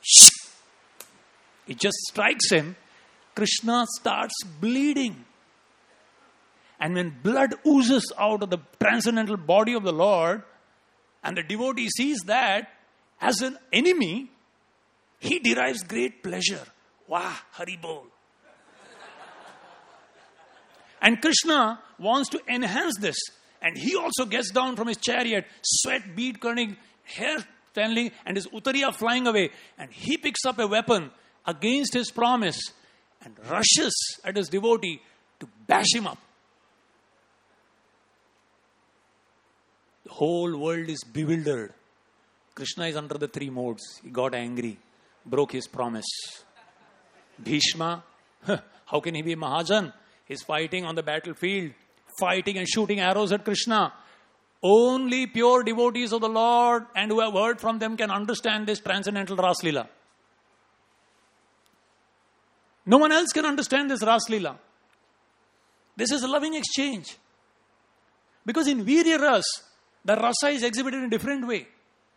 it just strikes him. Krishna starts bleeding. And when blood oozes out of the transcendental body of the Lord, and the devotee sees that as an enemy, he derives great pleasure. Wow, Hari Bol. And Krishna wants to enhance this. And he also gets down from his chariot, sweat bead curling, hair standing, and his uttariya flying away. And he picks up a weapon against his promise and rushes at his devotee to bash him up. The whole world is bewildered. Krishna is under the three modes. He got angry, broke his promise. Bhishma, how can he be Mahajan? He's fighting on the battlefield, fighting and shooting arrows at Krishna. Only pure devotees of the Lord and who have heard from them can understand this transcendental Ras Leela. No one else can understand this Ras Leela. This is a loving exchange. Because in Virya Ras, the rasa is exhibited in a different way.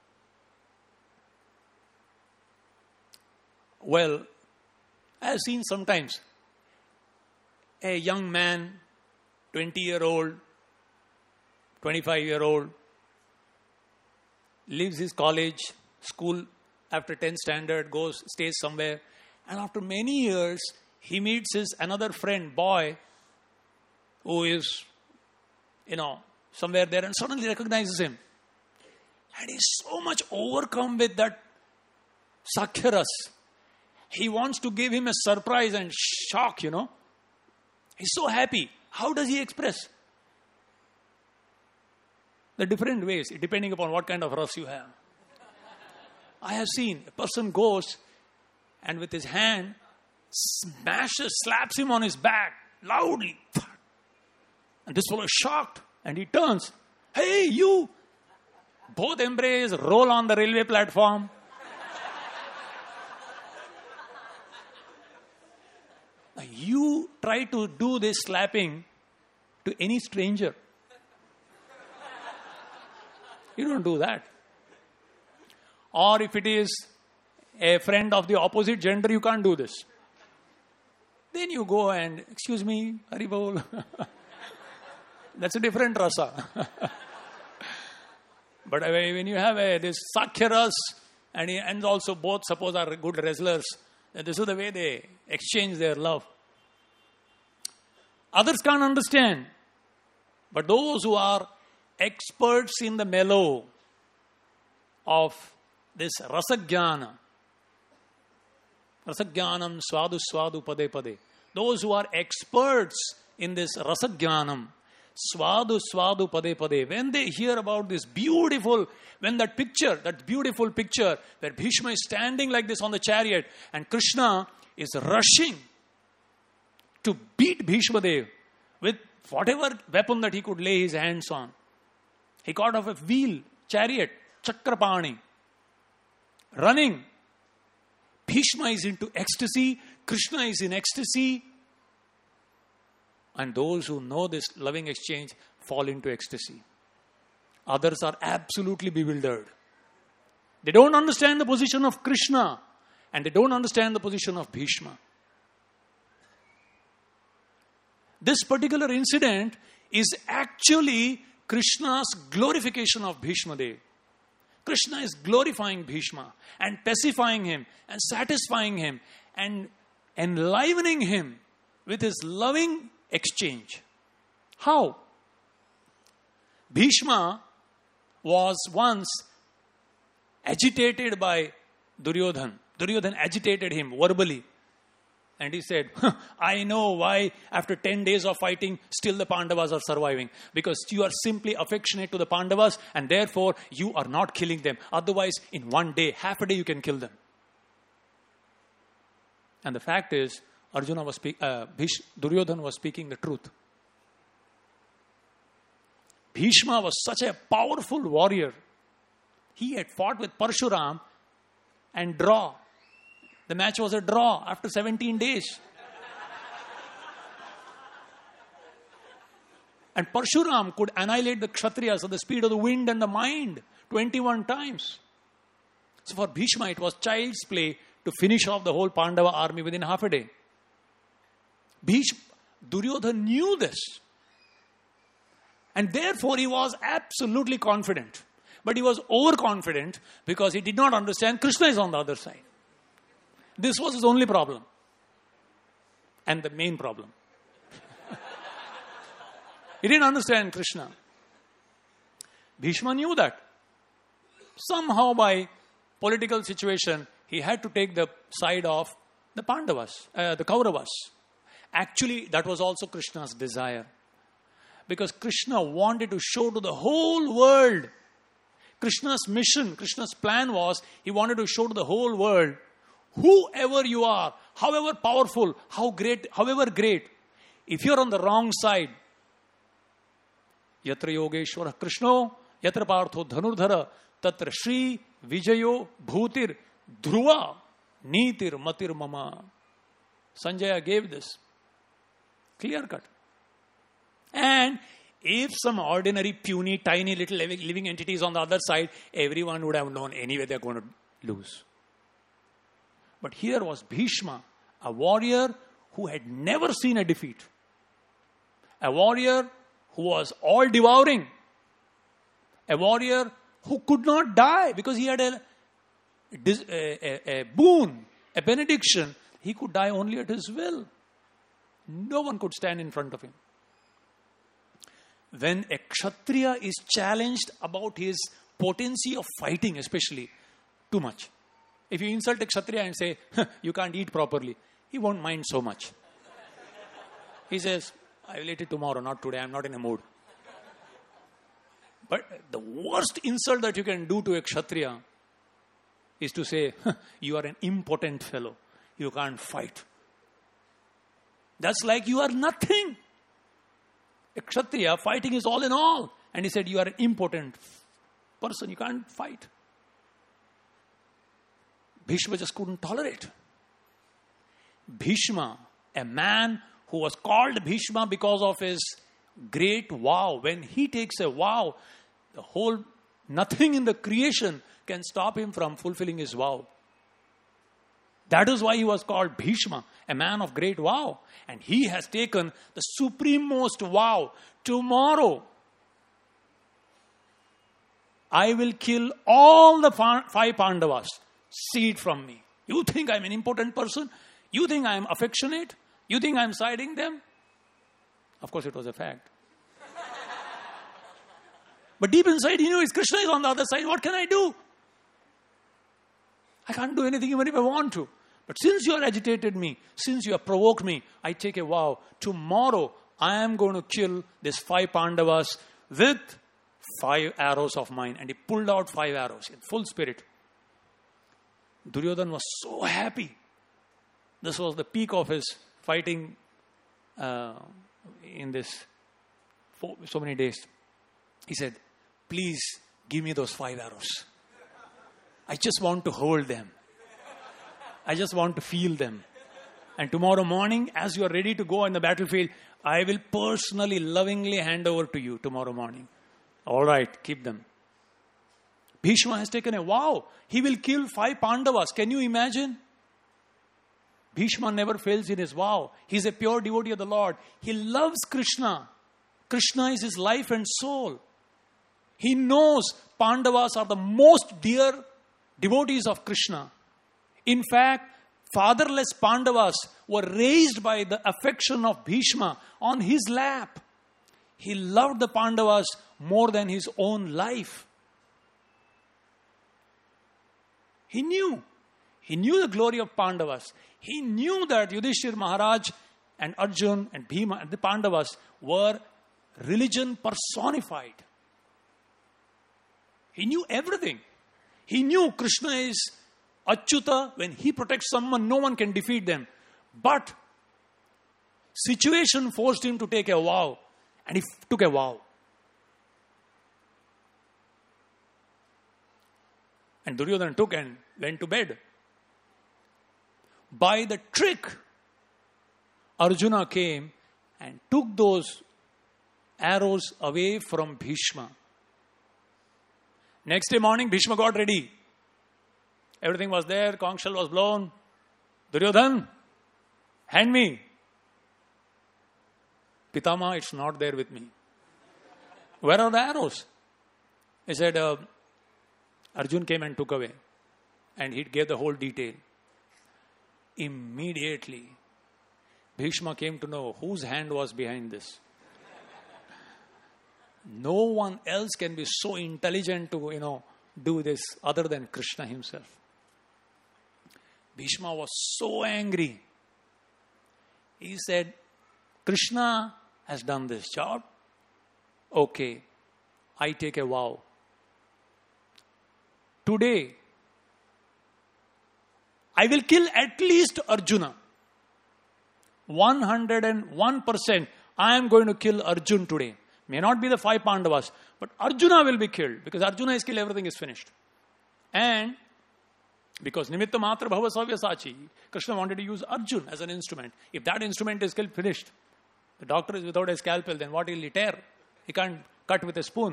Well, I have seen sometimes a young man, 20-year-old, 25-year-old, leaves his college, school after 10th standard, stays somewhere, and after many years, he meets his another friend, boy, who is, somewhere there, and suddenly recognizes him. And he's so much overcome with that Sakhya-ras. He wants to give him a surprise and shock, He's so happy. How does he express? The different ways, depending upon what kind of ras you have. I have seen a person goes and with his hand slaps him on his back loudly. And this fellow is shocked and he turns. Hey, you! Both embrace, roll on the railway platform. You try to do this slapping to any stranger. You don't do that. Or if it is a friend of the opposite gender, you can't do this. Then you go and, excuse me, Hari Bol. That's a different rasa. But when you have this Sakhya ras, and also both suppose are good wrestlers, this is the way they exchange their love. Others can't understand. But those who are experts in the mellow of this rasajnana, rasajnanam swadu swadu pade pade. Those who are experts in this rasajnanam, swadu swadu pade pade, when they hear about this beautiful, when that beautiful picture where Bhishma is standing like this on the chariot and Krishna is rushing to beat Bhishma Dev with whatever weapon that he could lay his hands on. He got off a wheel, chariot, Chakrapani, running. Bhishma is into ecstasy, Krishna is in ecstasy. And those who know this loving exchange fall into ecstasy. Others are absolutely bewildered. They don't understand the position of Krishna and they don't understand the position of Bhishma. This particular incident is actually Krishna's glorification of Bhishma Dev. Krishna is glorifying Bhishma and pacifying him and satisfying him and enlivening him with his loving exchange. How? Bhishma was once agitated by Duryodhan. Duryodhan agitated him verbally. And he said, I know why after 10 days of fighting, still the Pandavas are surviving. Because you are simply affectionate to the Pandavas and therefore you are not killing them. Otherwise, in one day, half a day, you can kill them. And the fact is, Duryodhan was speaking the truth. Bhishma was such a powerful warrior. He had fought with Parshuram and draw. The match was a draw after 17 days. And Parshuram could annihilate the Kshatriyas at the speed of the wind and the mind 21 times. So for Bhishma, it was child's play to finish off the whole Pandava army within half a day. Duryodhana knew this. And therefore he was absolutely confident. But he was overconfident because he did not understand Krishna is on the other side. This was his only problem. And the main problem. He didn't understand Krishna. Bhishma knew that. Somehow by political situation, he had to take the side of the Pandavas, the Kauravas. Actually, that was also Krishna's desire. Because Krishna wanted to show to the whole world. Krishna's mission, Krishna's plan was, he wanted to show to the whole world, whoever you are, however powerful, however great, if you're on the wrong side, Yatra Yogeshwara Krishno, Yatra Partho Dhanurdhara, Tatra Shri Vijayo Bhutir Dhruva Nitir Matir Mama. Sanjaya gave this. Clear cut. And if some ordinary, puny, tiny little living entities on the other side, everyone would have known anyway they're going to lose. But here was Bhishma, a warrior who had never seen a defeat. A warrior who was all-devouring. A warrior who could not die because he had a boon, a benediction. He could die only at his will. No one could stand in front of him. When a Kshatriya is challenged about his potency of fighting, especially, too much. If you insult a Kshatriya and say, you can't eat properly, he won't mind so much. He says, I will eat it tomorrow, not today, I'm not in a mood. But the worst insult that you can do to a Kshatriya is to say, you are an impotent fellow, you can't fight. That's like you are nothing. A Kshatriya, fighting is all in all. And he said, you are an impotent person, you can't fight. Bhishma just couldn't tolerate. Bhishma, a man who was called Bhishma because of his great vow. When he takes a vow, the whole, nothing in the creation can stop him from fulfilling his vow. That is why he was called Bhishma, a man of great vow. And he has taken the supremost vow. Tomorrow, I will kill all the 5 Pandavas. See it from me. You think I'm an important person? You think I'm affectionate? You think I'm siding them? Of course, it was a fact. But deep inside, he knew Krishna is on the other side. What can I do? I can't do anything even if I want to. But since you have agitated me, since you have provoked me, I take a vow. Tomorrow, I am going to kill these 5 Pandavas with 5 arrows of mine. And he pulled out 5 arrows in full spirit. Duryodhana was so happy. This was the peak of his fighting in this so many days. He said, please give me those 5 arrows. I just want to hold them. I just want to feel them. And tomorrow morning, as you are ready to go on the battlefield, I will personally, lovingly hand over to you tomorrow morning. All right, keep them. Bhishma has taken a vow. He will kill 5 Pandavas. Can you imagine? Bhishma never fails in his vow. He is a pure devotee of the Lord. He loves Krishna. Krishna is his life and soul. He knows Pandavas are the most dear devotees of Krishna. In fact, fatherless Pandavas were raised by the affection of Bhishma on his lap. He loved the Pandavas more than his own life. He knew the glory of Pandavas. He knew that Yudhishthira Maharaj and Arjun and Bhima and the Pandavas were religion personified. He knew everything. He knew Krishna is Achyuta. When he protects someone, no one can defeat them. But situation forced him to take a vow. And he took a vow. And Duryodhana took and went to bed. By the trick, Arjuna came and took those arrows away from Bhishma. Next day morning, Bhishma got ready. Everything was there. Conch shell was blown. Duryodhan, hand me. Pitama, it's not there with me. Where are the arrows? He said, Arjun came and took away. And he gave the whole detail. Immediately, Bhishma came to know whose hand was behind this. No one else can be so intelligent to, do this other than Krishna himself. Bhishma was so angry. He said, Krishna has done this job. Okay, I take a vow. Today, I will kill at least Arjuna. 101%. I am going to kill Arjun today. May not be the 5 Pandavas, but Arjuna will be killed. Because Arjuna is killed, everything is finished. And because Nimitta Matra Bhava Savyasachi, Krishna wanted to use Arjun as an instrument. If that instrument is killed, finished. The doctor is without a scalpel, then what will he tear? He can't cut with a spoon.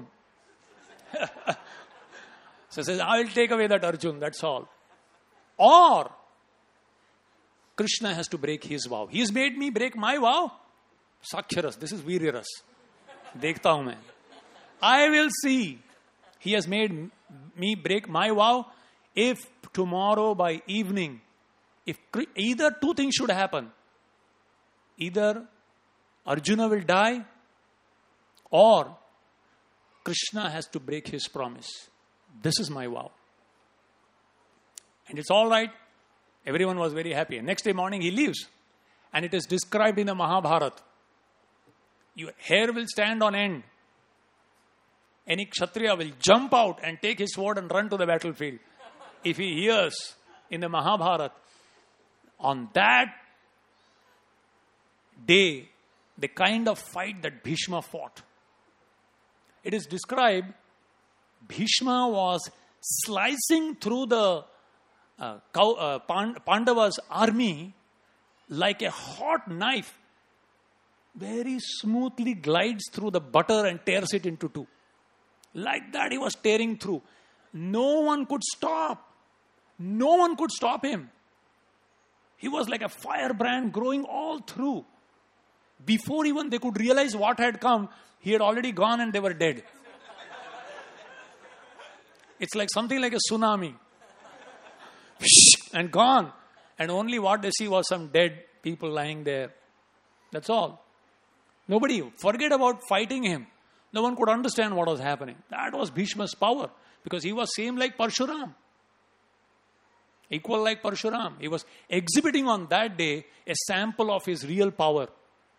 So he says, I will take away that Arjun, that's all. Or, Krishna has to break his vow. He has made me break my vow. Saksharas, this is Viryaras. Dekhta hu main. I will see. He has made me break my vow. If tomorrow by evening, if either 2 things should happen. Either Arjuna will die or Krishna has to break his promise. This is my vow. And it's all right. Everyone was very happy. Next day morning he leaves. And it is described in the Mahabharata. Your hair will stand on end. Any Kshatriya will jump out and take his sword and run to the battlefield. If he hears in the Mahabharata, on that day, the kind of fight that Bhishma fought. It is described, Bhishma was slicing through the Pandavas' army like a hot knife. Very smoothly glides through the butter and tears it into 2. Like that he was tearing through. No one could stop. No one could stop him. He was like a firebrand growing all through. Before even they could realize what had come, he had already gone and they were dead. It's like something like a tsunami. And gone. And only what they see was some dead people lying there. That's all. Nobody, forget about fighting him. No one could understand what was happening. That was Bhishma's power. Because he was same like Parshuram. Equal like Parshuram. He was exhibiting on that day a sample of his real power.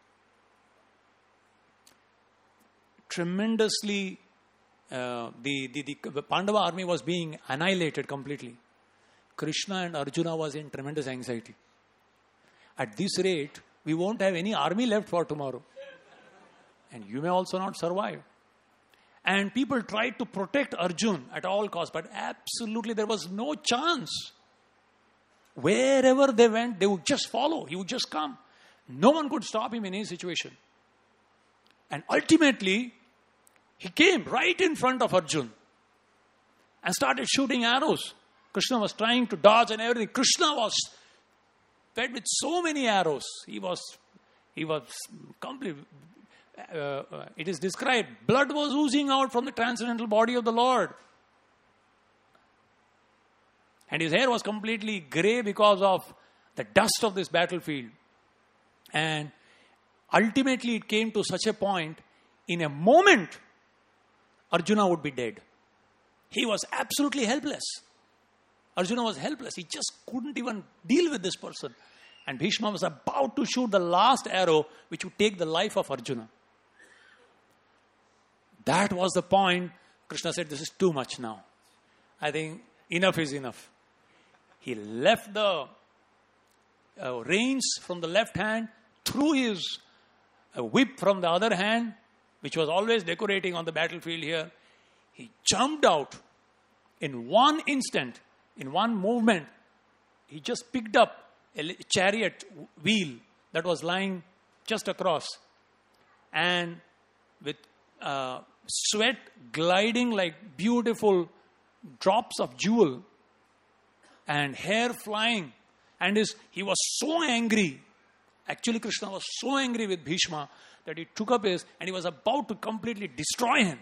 Tremendously, the Pandava army was being annihilated completely. Krishna and Arjuna was in tremendous anxiety. At this rate, we won't have any army left for tomorrow. And you may also not survive. And people tried to protect Arjun at all costs, but absolutely there was no chance. Wherever they went, they would just follow. He would just come. No one could stop him in any situation. And ultimately, he came right in front of Arjun and started shooting arrows. Krishna was trying to dodge and everything. Krishna was fed with so many arrows. He was complete. It is described, blood was oozing out from the transcendental body of the Lord. And his hair was completely grey because of the dust of this battlefield. And ultimately it came to such a point, in a moment, Arjuna would be dead. He was absolutely helpless. Arjuna was helpless. He just couldn't even deal with this person. And Bhishma was about to shoot the last arrow which would take the life of Arjuna. That was the point. Krishna said, this is too much now. I think enough is enough. He left the reins from the left hand, threw his whip from the other hand, which was always decorating on the battlefield here. He jumped out in one instant, in one movement. He just picked up a chariot wheel that was lying just across. And with sweat gliding like beautiful drops of jewel, and hair flying. And he was so angry. Actually, Krishna was so angry with Bhishma that he took up and he was about to completely destroy him.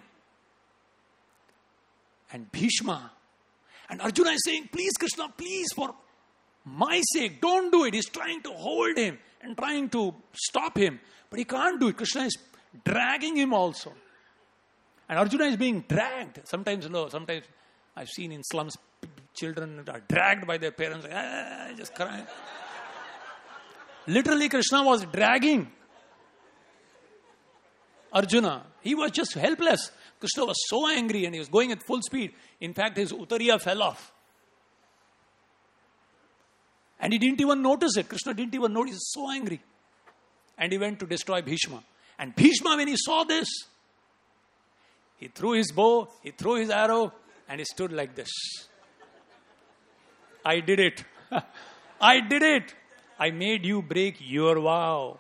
And Bhishma and Arjuna is saying, please Krishna, please, for my sake, don't do it. He's trying to hold him and trying to stop him. But he can't do it. Krishna is dragging him also. And Arjuna is being dragged. Sometimes I've seen in slums, children are dragged by their parents, just crying. Literally, Krishna was dragging Arjuna. He was just helpless. Krishna was so angry and he was going at full speed. In fact, his Uttariya fell off. And he didn't even notice it. Krishna didn't even notice. He was so angry. And he went to destroy Bhishma. And Bhishma, when he saw this, he threw his bow, he threw his arrow, and he stood like this. I did it. I did it. I made you break your vow.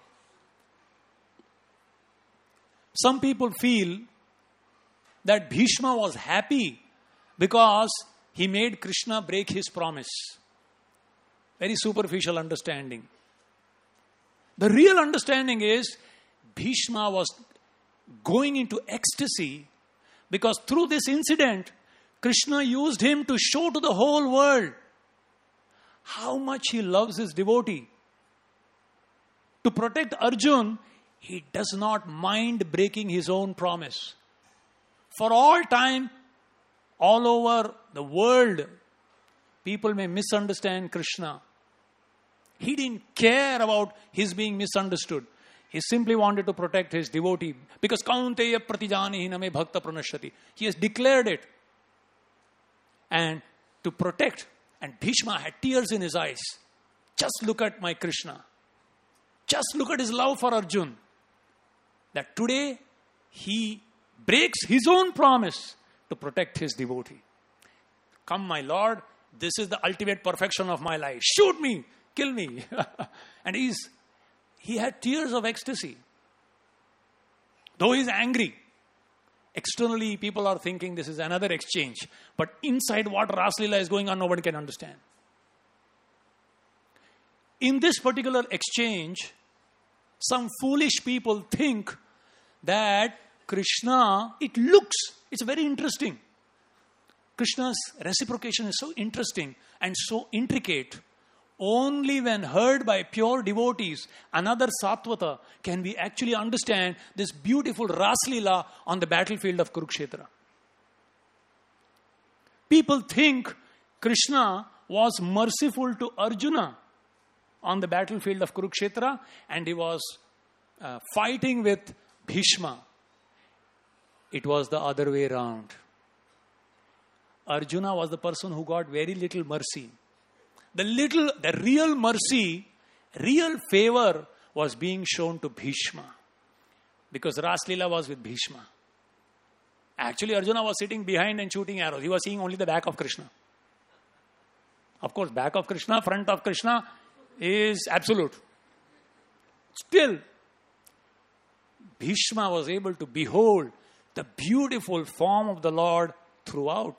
Some people feel that Bhishma was happy because he made Krishna break his promise. Very superficial understanding. The real understanding is Bhishma was going into ecstasy because through this incident, Krishna used him to show to the whole world how much he loves his devotee. To protect Arjun, he does not mind breaking his own promise. For all time, all over the world, people may misunderstand Krishna. He didn't care about his being misunderstood. He simply wanted to protect his devotee. Because Kaunteya pratijanihi name bhakta pranashyati. He has declared it. And to protect. And Bhishma had tears in his eyes. Just look at my Krishna. Just look at his love for Arjun. That today he breaks his own promise to protect his devotee. Come, my Lord, this is the ultimate perfection of my life. Shoot me, kill me. And he had tears of ecstasy. Though he's angry. Externally, people are thinking this is another exchange. But inside what Raslila is going on, nobody can understand. In this particular exchange, some foolish people think that Krishna, it's very interesting. Krishna's reciprocation is so interesting and so intricate. Only when heard by pure devotees, another Satvata, can we actually understand this beautiful Raslila on the battlefield of Kurukshetra. People think Krishna was merciful to Arjuna on the battlefield of Kurukshetra and he was fighting with Bhishma. It was the other way around. Arjuna was the person who got very little mercy. The real mercy, real favor was being shown to Bhishma. Because Raslila was with Bhishma. Actually, Arjuna was sitting behind and shooting arrows. He was seeing only the back of Krishna. Of course, back of Krishna, front of Krishna is absolute. Still, Bhishma was able to behold the beautiful form of the Lord throughout.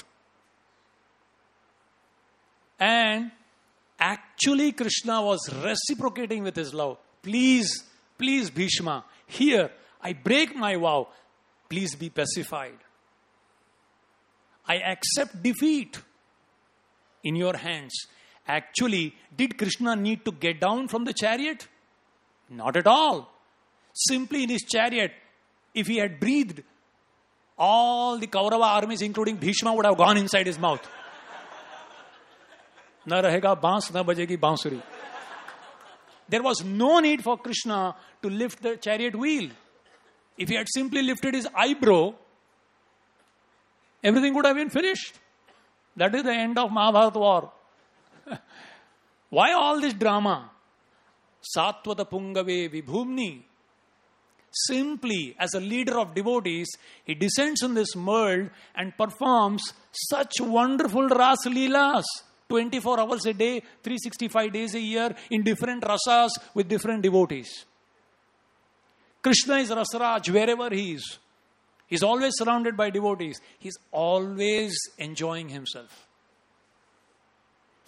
And actually, Krishna was reciprocating with his love. Please, Bhishma, here, I break my vow. Please be pacified. I accept defeat in your hands. Actually, did Krishna need to get down from the chariot? Not at all. Simply in his chariot, if he had breathed, all the Kaurava armies, including Bhishma, would have gone inside his mouth. Na rahega baans, na bajegi bansuri. There was no need for Krishna to lift the chariot wheel. If he had simply lifted his eyebrow, everything would have been finished. That is the end of Mahabharata war. Why all this drama? Satvata Pungave Vibhumni. Simply, as a leader of devotees, he descends in this world and performs such wonderful Ras Leelas. 24 hours a day, 365 days a year, in different rasas with different devotees. Krishna is Rasaraj wherever he is. He's always surrounded by devotees. He's always enjoying himself.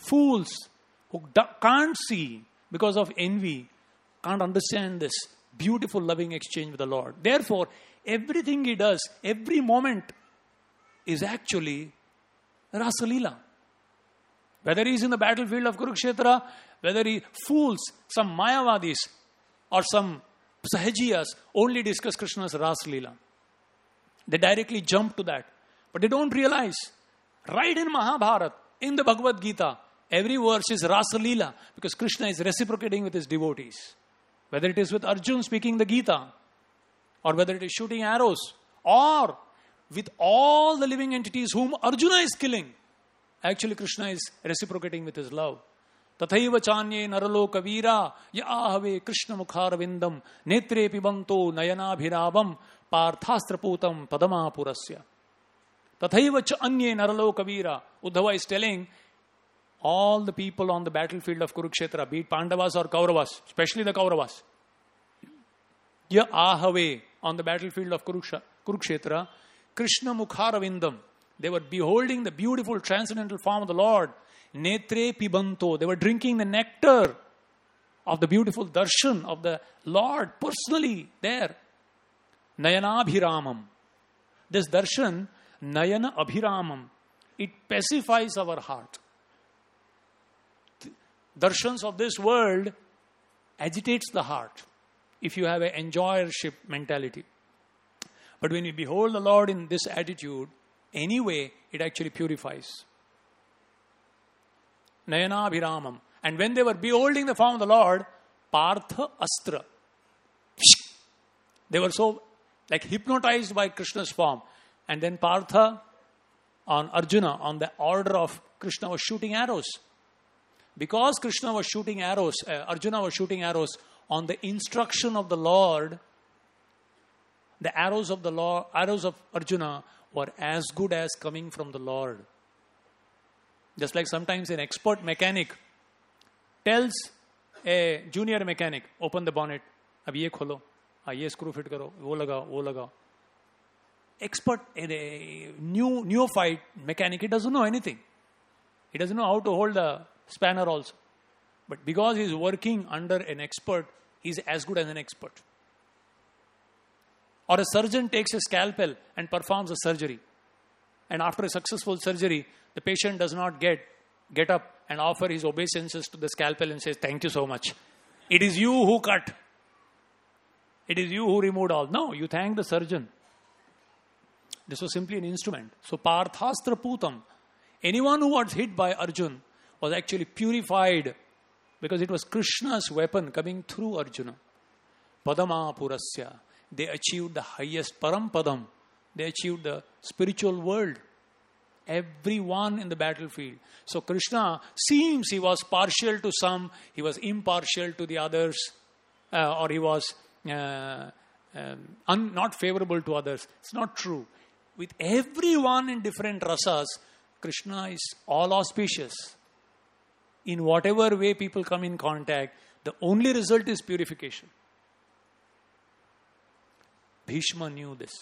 fools who can't see because of envy, can't understand this beautiful loving exchange with the Lord. Therefore, everything he does, every moment is actually Rasa Leela. Whether he is in the battlefield of Kurukshetra, whether he fools some Mayavadis or some Sahajiyas only discuss Krishna's Rasa Leela. They directly jump to that. But they don't realize, right in Mahabharata, in the Bhagavad Gita, every verse is Rasa Leela because Krishna is reciprocating with his devotees. Whether it is with Arjuna speaking the Gita, or whether it is shooting arrows, or with all the living entities whom Arjuna is killing, actually Krishna is reciprocating with his love. Tathaiva chanye naraloka veera ya ahave Krishna mukharavindam netre pibanto nayanabhirabam parthastra-putam padamapurasya. Tathaiva anye naraloka veera. Uddhava is telling all the people on the battlefield of Kurukshetra, be it Pandavas or Kauravas, especially the Kauravas. Ya ahave, on the battlefield of Kurukshetra, Krishna mukharavindam. They were beholding the beautiful transcendental form of the Lord. Netre pibanto. They were drinking the nectar of the beautiful darshan of the Lord personally there. Nayanabhiramam. This darshan, Nayana Abhiramam, it pacifies our heart. Darshans of this world agitates the heart if you have an enjoyership mentality. But when you behold the Lord in this attitude, anyway, it actually purifies. Nayanabhiramam. And when they were beholding the form of the Lord, Partha Astra. They were so like hypnotized by Krishna's form. And then Partha on Arjuna, on the order of Krishna, was shooting arrows. Because Krishna was shooting arrows, Arjuna was shooting arrows on the instruction of the Lord, the arrows of the Lord, arrows of Arjuna were as good as coming from the Lord. Just like sometimes an expert mechanic tells a junior mechanic, open the bonnet, ab ye kholo, ye screw fit karo, wo laga. Expert, a neophyte mechanic, he doesn't know anything. He doesn't know how to hold the spanner also. But because he is working under an expert, he is as good as an expert. Or a surgeon takes a scalpel and performs a surgery. And after a successful surgery, the patient does not get up and offer his obeisances to the scalpel and says, thank you so much. It is you who cut. It is you who removed all. No, you thank the surgeon. This was simply an instrument. So Parthastra-putam, anyone who was hit by Arjuna was actually purified because it was Krishna's weapon coming through Arjuna. Padamapurasya. They achieved the highest Parampadam. They achieved the spiritual world. Everyone in the battlefield. So Krishna seems he was partial to some, he was impartial to the others, or he was not favorable to others. It's not true. With everyone in different rasas, Krishna is all auspicious. In whatever way people come in contact, the only result is purification. Bhishma knew this.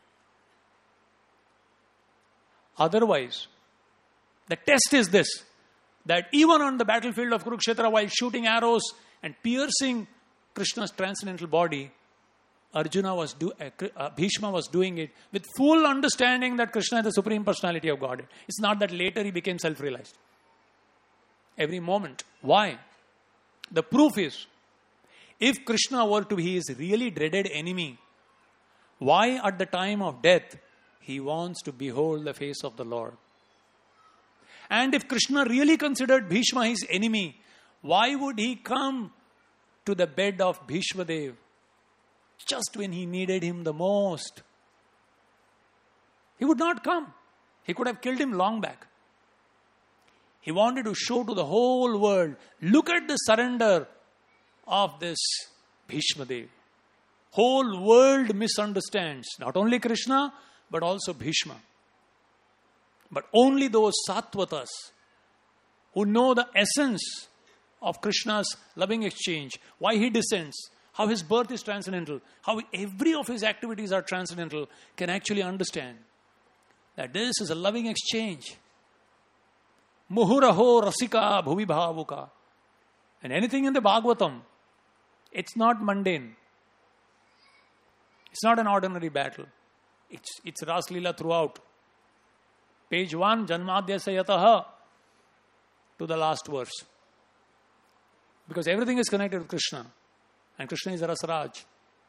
Otherwise, the test is this, that even on the battlefield of Kurukshetra, while shooting arrows and piercing Krishna's transcendental body, Bhishma was doing it with full understanding that Krishna is the Supreme Personality of Godhead. It's not that later he became self-realized. Every moment. Why? The proof is, if Krishna were to be his really dreaded enemy, why at the time of death he wants to behold the face of the Lord? And if Krishna really considered Bhishma his enemy, why would he come to the bed of Bhishma Dev just when he needed him the most? He would not come. He could have killed him long back. He wanted to show to the whole world, look at the surrender of this Bhishma Dev. Whole world misunderstands not only Krishna but also Bhishma. But only those sattvatas who know the essence of Krishna's loving exchange, why he descends, how his birth is transcendental, how every of his activities are transcendental, can actually understand that this is a loving exchange. Muhuraho rasika bhuvi bhavuka. And anything in the Bhagavatam, it's not mundane. It's not an ordinary battle. It's Ras Leela throughout. Page 1, Janmadhyasya yataha, to the last verse. Because everything is connected with Krishna. And Krishna is Rasaraj.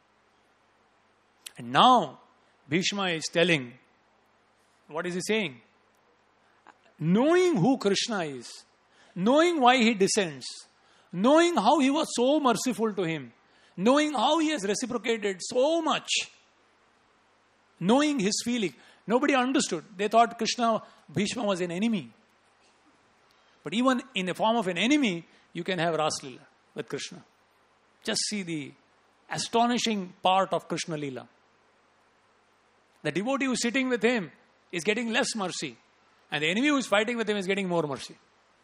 And now, Bhishma is telling, what is he saying? Knowing who Krishna is, knowing why he descends, knowing how he was so merciful to him, knowing how he has reciprocated so much, knowing his feeling. Nobody understood. They thought Bhishma was an enemy. But even in the form of an enemy, you can have Ras Leela with Krishna. Just see the astonishing part of Krishna Leela. The devotee who is sitting with him is getting less mercy. And the enemy who is fighting with him is getting more mercy.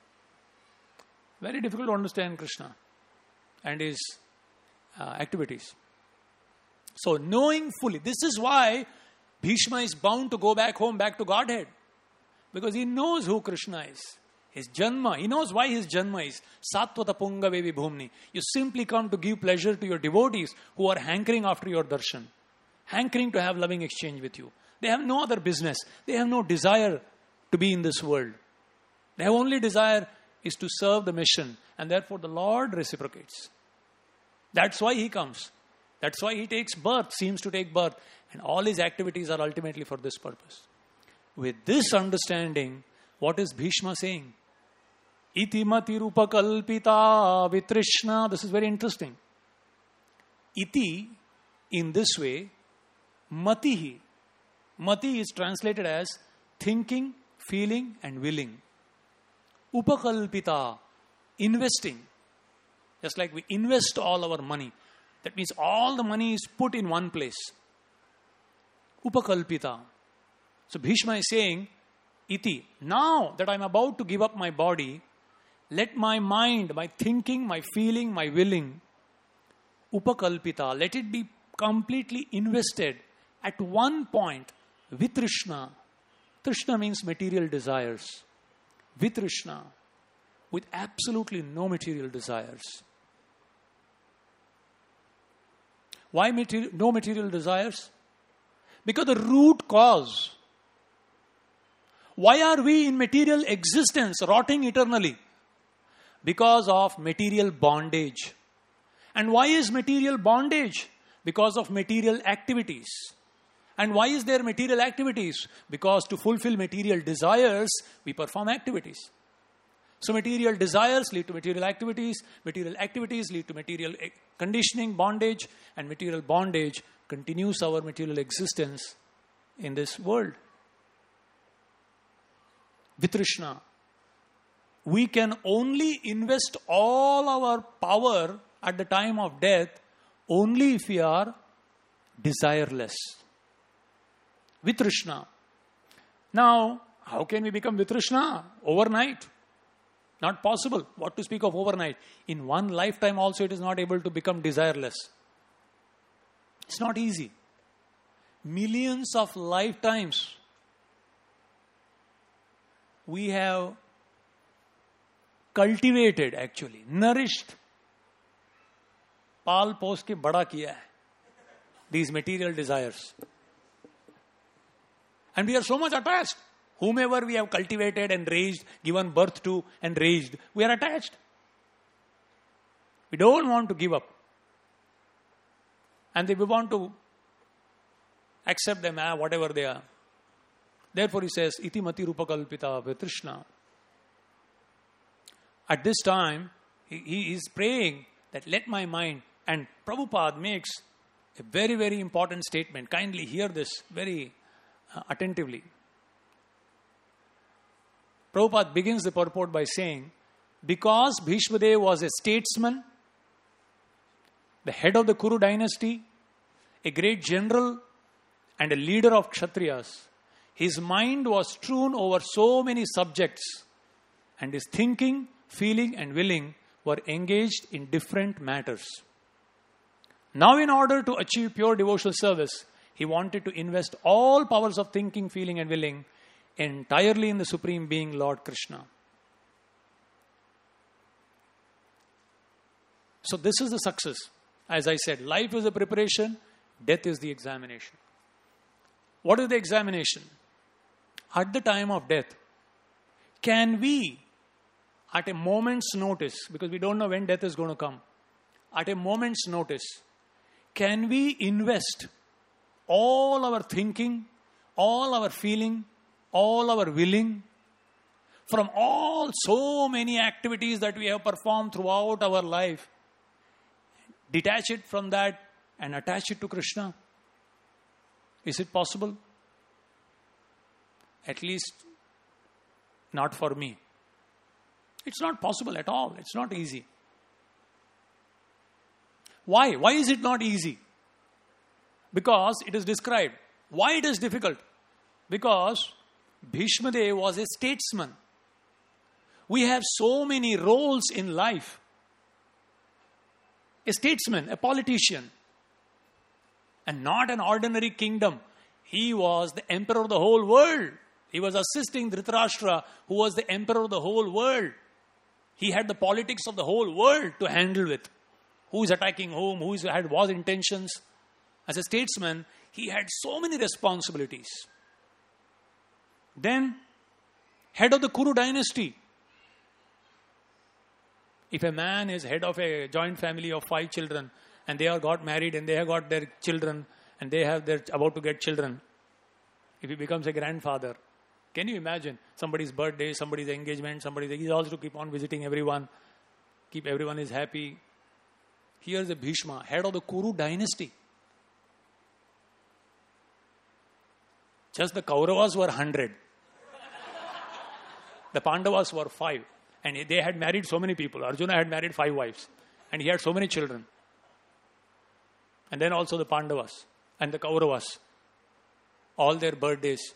Very difficult to understand Krishna and his activities. So knowing fully, this is why Bhishma is bound to go back home, back to Godhead. Because he knows who Krishna is. His Janma, he knows why his Janma is. Satvata Punga Vevi Bhumni. You simply come to give pleasure to your devotees who are hankering after your darshan. Hankering to have loving exchange with you. They have no other business. They have no desire to be in this world. Their only desire is to serve the mission. And therefore the Lord reciprocates. That's why he comes. That's why he takes birth, seems to take birth. And all his activities are ultimately for this purpose. With this understanding, what is Bhishma saying? Iti mati rupakalpita vitrishna. This is very interesting. Iti, in this way, matihi. Mati is translated as thinking, feeling and willing. Upakalpita, investing. Just like we invest all our money. That means all the money is put in one place. Upakalpita. So Bhishma is saying, Iti, now that I am about to give up my body, let my mind, my thinking, my feeling, my willing, upakalpita, let it be completely invested at one point with Trishna. Trishna means material desires. With Trishna, with absolutely no material desires. Why no material desires? Because the root cause. Why are we in material existence, rotting eternally? Because of material bondage. And why is material bondage? Because of material activities. And why is there material activities? Because to fulfill material desires, we perform activities. So material desires lead to material activities lead to material conditioning, bondage, and material bondage continues our material existence in this world. Vitrishna. We can only invest all our power at the time of death only if we are desireless. Vitrishna. Now, how can we become Vitrishna? Overnight. Not possible. What to speak of overnight? In one lifetime also it is not able to become desireless. It's not easy. Millions of lifetimes we have cultivated, actually, nourished, पाल पोस के बड़ा किया है, these material desires. And we are so much attached. Whomever we have cultivated and raised, given birth to and raised, we are attached. We don't want to give up. And we want to accept them, whatever they are. Therefore he says, iti mati rupakalpita vitrishna. At this time, he is praying that let my mind, and Prabhupada makes a very, very important statement. Kindly hear this very attentively. Prabhupada begins the purport by saying, because Bhishmadev was a statesman, the head of the Kuru dynasty, a great general, and a leader of Kshatriyas, his mind was strewn over so many subjects, and his thinking, feeling, and willing were engaged in different matters. Now, in order to achieve pure devotional service, he wanted to invest all powers of thinking, feeling, and willing entirely in the Supreme Being, Lord Krishna. So this is the success. As I said, life is a preparation, death is the examination. What is the examination? At the time of death, can we, at a moment's notice, because we don't know when death is going to come, at a moment's notice, can we invest all our thinking, all our feeling, all our willing, from all so many activities that we have performed throughout our life, detach it from that and attach it to Krishna? Is it possible? At least not for me. It's not possible at all. It's not easy. Why? Why is it not easy? Because it is described. Why it is difficult? Because Bhishma Dev was a statesman. We have so many roles in life. A statesman, a politician, and not an ordinary kingdom. He was the emperor of the whole world. He was assisting Dhritarashtra, who was the emperor of the whole world. He had the politics of the whole world to handle with. Who is attacking whom, who had war intentions. As a statesman, he had so many responsibilities. Then, head of the Kuru dynasty. If a man is head of a joint family of 5 children, and they have got married and they have got their children, and they're about to get children, if he becomes a grandfather, can you imagine somebody's birthday, somebody's engagement, he's also to keep on visiting everyone, keep everyone is happy. Here's a Bhishma, head of the Kuru dynasty. Just the Kauravas were 100. The Pandavas were 5. And they had married so many people. Arjuna had married 5 wives. And he had so many children. And then also the Pandavas and the Kauravas. All their birthdays.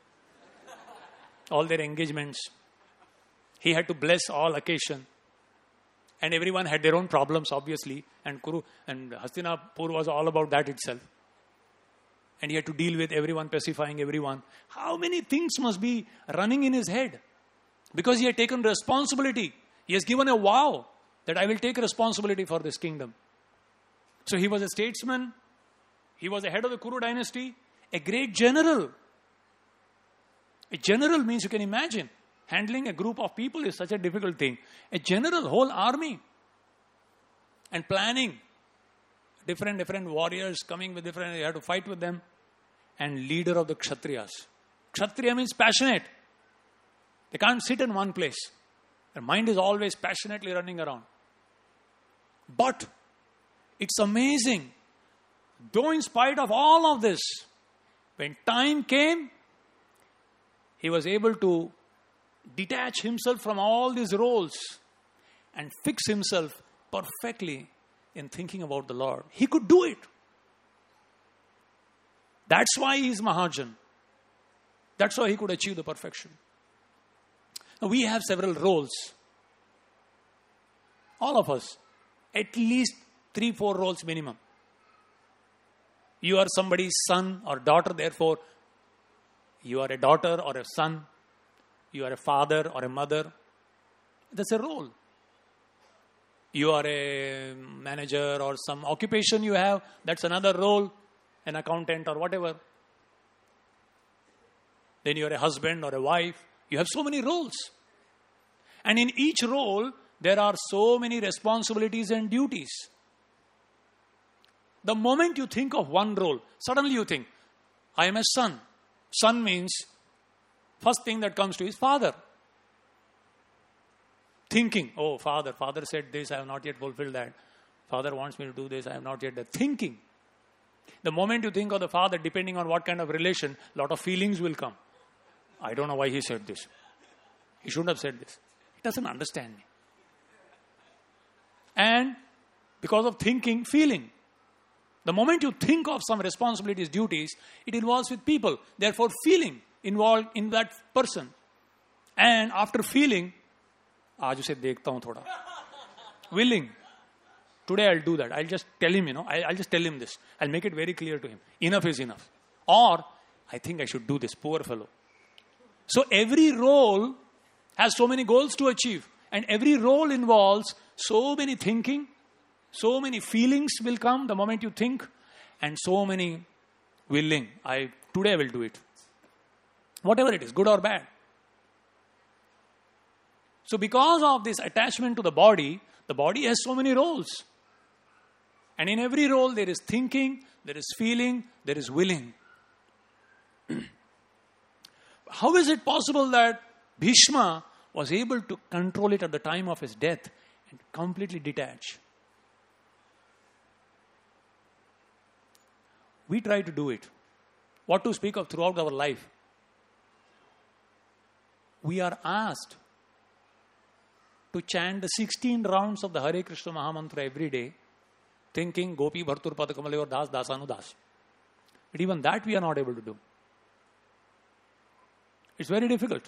All their engagements. He had to bless all occasion. And everyone had their own problems, obviously. And Kuru and Hastinapur was all about that itself. And he had to deal with everyone, pacifying everyone. How many things must be running in his head? Because he had taken responsibility. He has given a vow that I will take responsibility for this kingdom. So he was a statesman. He was the head of the Kuru dynasty. A great general. A general means, you can imagine, handling a group of people is such a difficult thing. A general, whole army. And planning. Different warriors coming with different, you have to fight with them. And leader of the Kshatriyas. Kshatriya means passionate. They can't sit in one place. Their mind is always passionately running around. But it's amazing. Though in spite of all of this, when time came, he was able to detach himself from all these roles and fix himself perfectly in thinking about the Lord. He could do it. That's why he is Mahajan. That's why he could achieve the perfection. Now, we have several roles. All of us. At least 3-4 roles minimum. You are somebody's son or daughter, therefore, you are a daughter or a son. You are a father or a mother. That's a role. You are a manager or some occupation you have. That's another role. An accountant or whatever. Then you are a husband or a wife. You have so many roles. And in each role, there are so many responsibilities and duties. The moment you think of one role, suddenly you think, I am a son. Son means, first thing that comes to is father. Thinking, oh, father said this, I have not yet fulfilled that. Father wants me to do this, I have not yet done. Thinking. The moment you think of the father, depending on what kind of relation, a lot of feelings will come. I don't know why he said this. He shouldn't have said this. He doesn't understand me. And because of thinking, feeling. The moment you think of some responsibilities, duties, it involves with people. Therefore, feeling involved in that person. And after feeling, aaj usse dekhta hu thoda. Willing. Today I'll do that. I'll just tell him, I'll just tell him this. I'll make it very clear to him. Enough is enough. Or, I think I should do this, poor fellow. So every role has so many goals to achieve. And every role involves so many thinking, So many feelings will come the moment you think, and so many willing. Today I will do it. Whatever it is, good or bad. So because of this attachment to the body has so many roles. And in every role there is thinking, there is feeling, there is willing. How is it possible that Bhishma was able to control it at the time of his death and completely detach? We try to do it. What to speak of throughout our life? We are asked to chant the 16 rounds of the Hare Krishna Mahamantra every day, thinking Gopi Bhartur Padakamale or Das Dasanu Das. But even that we are not able to do. It's very difficult.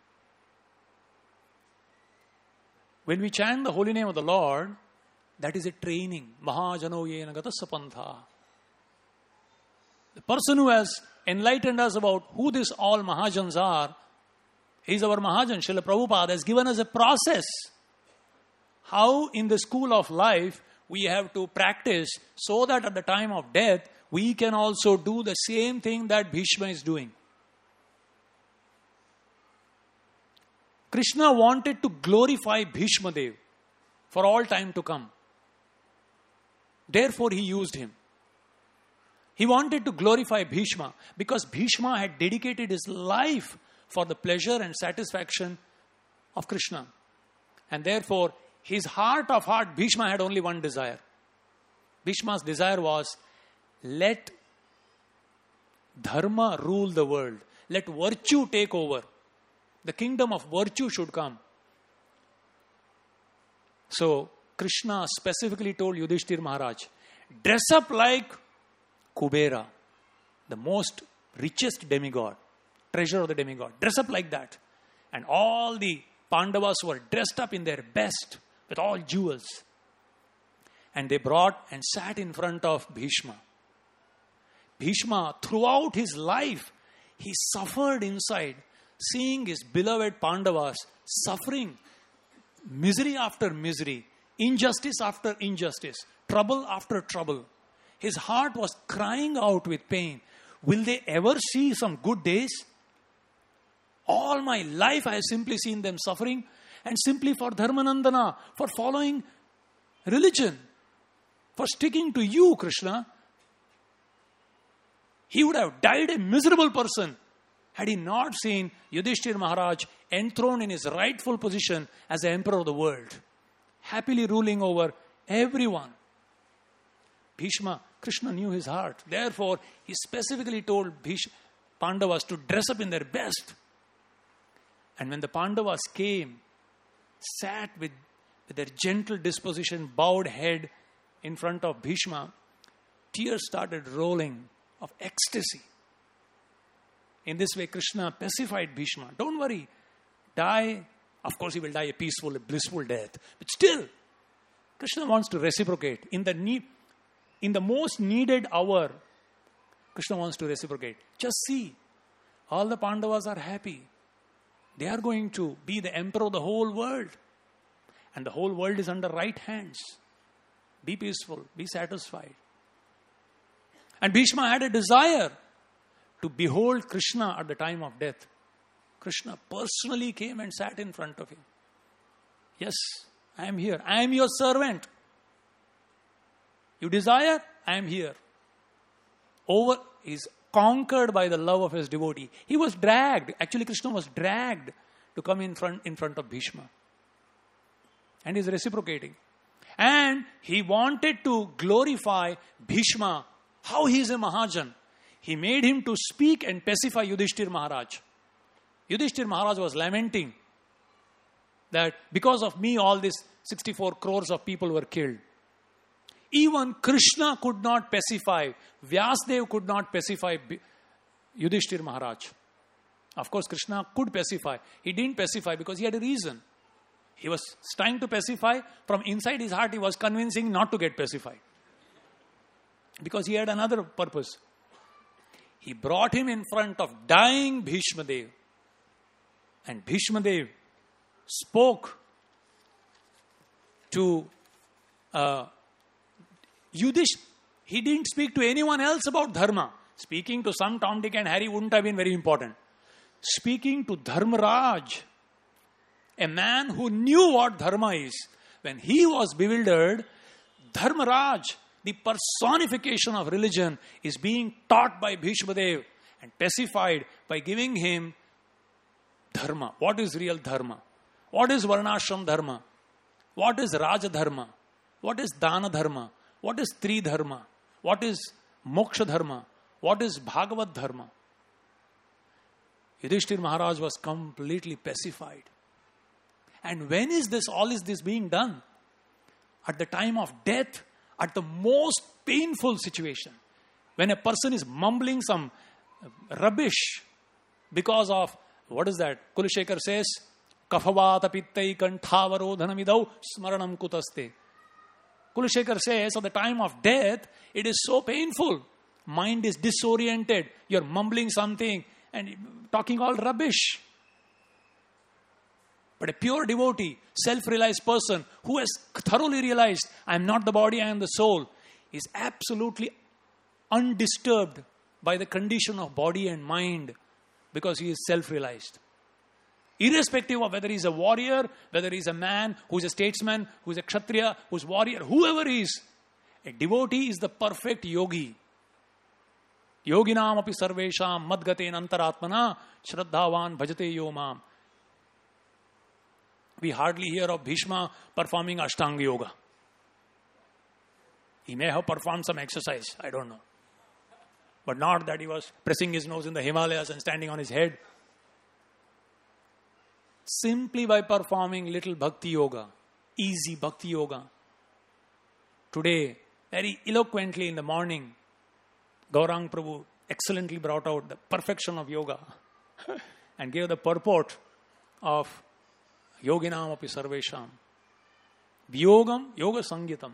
When we chant the holy name of the Lord, that is a training. Mahajano yena gatassa pantha. The person who has enlightened us about who these all Mahajans are, he is our Mahajan. Srila Prabhupada has given us a process. How in the school of life we have to practice so that at the time of death we can also do the same thing that Bhishma is doing. Krishna wanted to glorify Bhishma Dev for all time to come. Therefore he used him. He wanted to glorify Bhishma because Bhishma had dedicated his life for the pleasure and satisfaction of Krishna. And therefore, his heart of heart, Bhishma had only one desire. Bhishma's desire was, let dharma rule the world. Let virtue take over. The kingdom of virtue should come. So, Krishna specifically told Yudhishthir Maharaj, dress up like Kubera, the most richest demigod, treasure of the demigod. Dress up like that. And all the Pandavas were dressed up in their best with all jewels. And they brought and sat in front of Bhishma. Bhishma, throughout his life, he suffered inside, seeing his beloved Pandavas suffering misery after misery, injustice after injustice, trouble after trouble. His heart was crying out with pain. Will they ever see some good days? All my life I have simply seen them suffering, and simply for Dharmanandana, for following religion, for sticking to you, Krishna. He would have died a miserable person had he not seen Yudhishthir Maharaj enthroned in his rightful position as the emperor of the world, happily ruling over everyone. Bhishma, Krishna knew his heart. Therefore, he specifically told Pandavas to dress up in their best. And when the Pandavas came, sat with their gentle disposition, bowed head in front of Bhishma, tears started rolling of ecstasy. In this way, Krishna pacified Bhishma. Don't worry, die. Of course, he will die a peaceful, a blissful death. But still, Krishna wants to reciprocate. In the most needed hour, Krishna wants to reciprocate. Just see, all the Pandavas are happy. They are going to be the emperor of the whole world. And the whole world is under right hands. Be peaceful, be satisfied. And Bhishma had a desire to behold Krishna at the time of death. Krishna personally came and sat in front of him. Yes, I am here. I am your servant. You desire? I am here. He's conquered by the love of his devotee. He was dragged. Actually, Krishna was dragged to come in front of Bhishma. And he's reciprocating. And he wanted to glorify Bhishma. How he is a Mahajan. He made him to speak and pacify Yudhishthir Maharaj. Yudhishthir Maharaj was lamenting that because of me all these 64 crores of people were killed. Even Krishna could not pacify. Vyasdev could not pacify Yudhishthir Maharaj. Of course, Krishna could pacify. He didn't pacify because he had a reason. He was trying to pacify. From inside his heart, he was convincing not to get pacified. Because he had another purpose. He brought him in front of dying Bhishma Dev. And Bhishma Dev spoke to Yudhish, he didn't speak to anyone else about dharma. Speaking to some Tom, Dick and Harry wouldn't have been very important. Speaking to Dharmaraj, a man who knew what dharma is, when he was bewildered, Dharmaraj, the personification of religion, is being taught by Bhishmadev and pacified by giving him dharma. What is real dharma? What is Varnashram dharma? What is Raja dharma? What is Dana dharma? What is Tri dharma? What is Moksha dharma? What is Bhagavad dharma? Yudhishthir Maharaj was completely pacified. And when is all this being done? At the time of death, at the most painful situation. When a person is mumbling some rubbish because of, what is that? Kulashekar says, Kafavata pittai kantavarodhanamidau smaranam kutaste. Kulashekar says, at the time of death, it is so painful. Mind is disoriented. You're mumbling something and talking all rubbish. But a pure devotee, self-realized person who has thoroughly realized, I am not the body, I am the soul, is absolutely undisturbed by the condition of body and mind because he is self-realized. Irrespective of whether he is a warrior, whether he is a man who is a statesman, who is a kshatriya, who is warrior, whoever he is, a devotee is the perfect yogi. Yoginam api sarvesham madgaten antaratmana shraddhavan bhajate yomam. We hardly hear of Bhishma performing Ashtanga Yoga. He may have performed some exercise, I don't know. But not that he was pressing his nose in the Himalayas and standing on his head. Simply by performing little Bhakti Yoga, easy Bhakti Yoga. Today, very eloquently in the morning, Gaurang Prabhu excellently brought out the perfection of yoga and gave the purport of Yoginam api sarvesham. Vyogam yoga sangitam.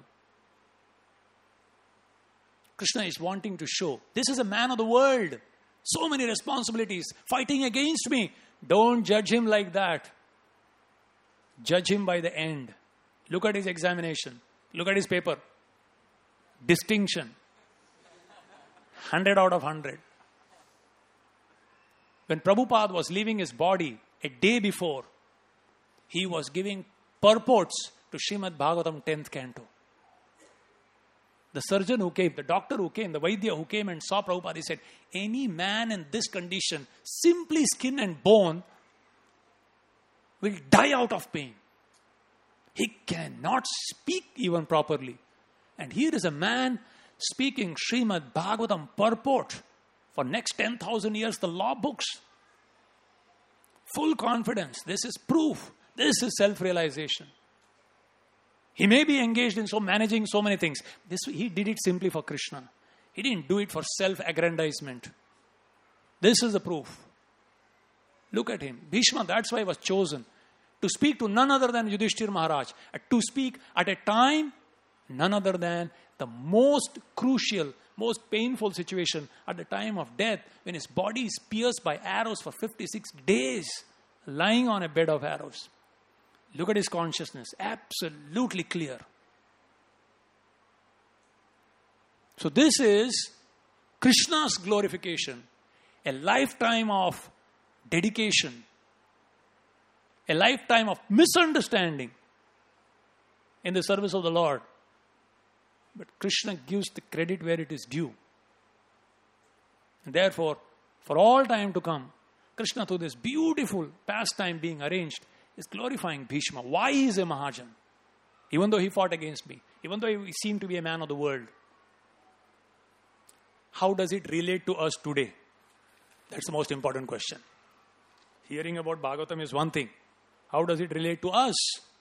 Krishna is wanting to show, this is a man of the world. So many responsibilities, fighting against me. Don't judge him like that. Judge him by the end. Look at his examination. Look at his paper. Distinction. 100 out of 100. When Prabhupada was leaving his body a day before, he was giving purports to Srimad Bhagavatam 10th canto. The surgeon who came, the doctor who came, the Vaidya who came and saw Prabhupada, he said, any man in this condition, simply skin and bone, will die out of pain. He cannot speak even properly. And here is a man speaking Srimad Bhagavatam purport for next 10,000 years, the law books. Full confidence. This is proof. This is self-realization. He may be engaged in managing so many things. He did it simply for Krishna. He didn't do it for self-aggrandizement. This is the proof. Look at him. Bhishma, that's why he was chosen. To speak to none other than Yudhishthir Maharaj. To speak at a time, none other than the most crucial, most painful situation at the time of death, when his body is pierced by arrows for 56 days, lying on a bed of arrows. Look at his consciousness, absolutely clear. So this is Krishna's glorification, a lifetime of dedication, a lifetime of misunderstanding in the service of the Lord. But Krishna gives the credit where it is due. And therefore, for all time to come, Krishna, through this beautiful pastime being arranged, is glorifying Bhishma. Why he is a Mahajan? Even though he fought against me. Even though he seemed to be a man of the world. How does it relate to us today? That's the most important question. Hearing about Bhagavatam is one thing. How does it relate to us?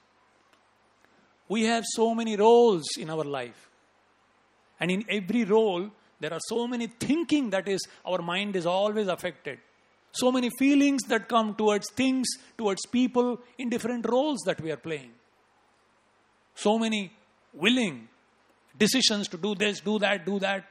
We have so many roles in our life. And in every role, there are so many thinking that is, our mind is always affected. So many feelings that come towards things, towards people, in different roles that we are playing. So many willing decisions to do this, do that, do that.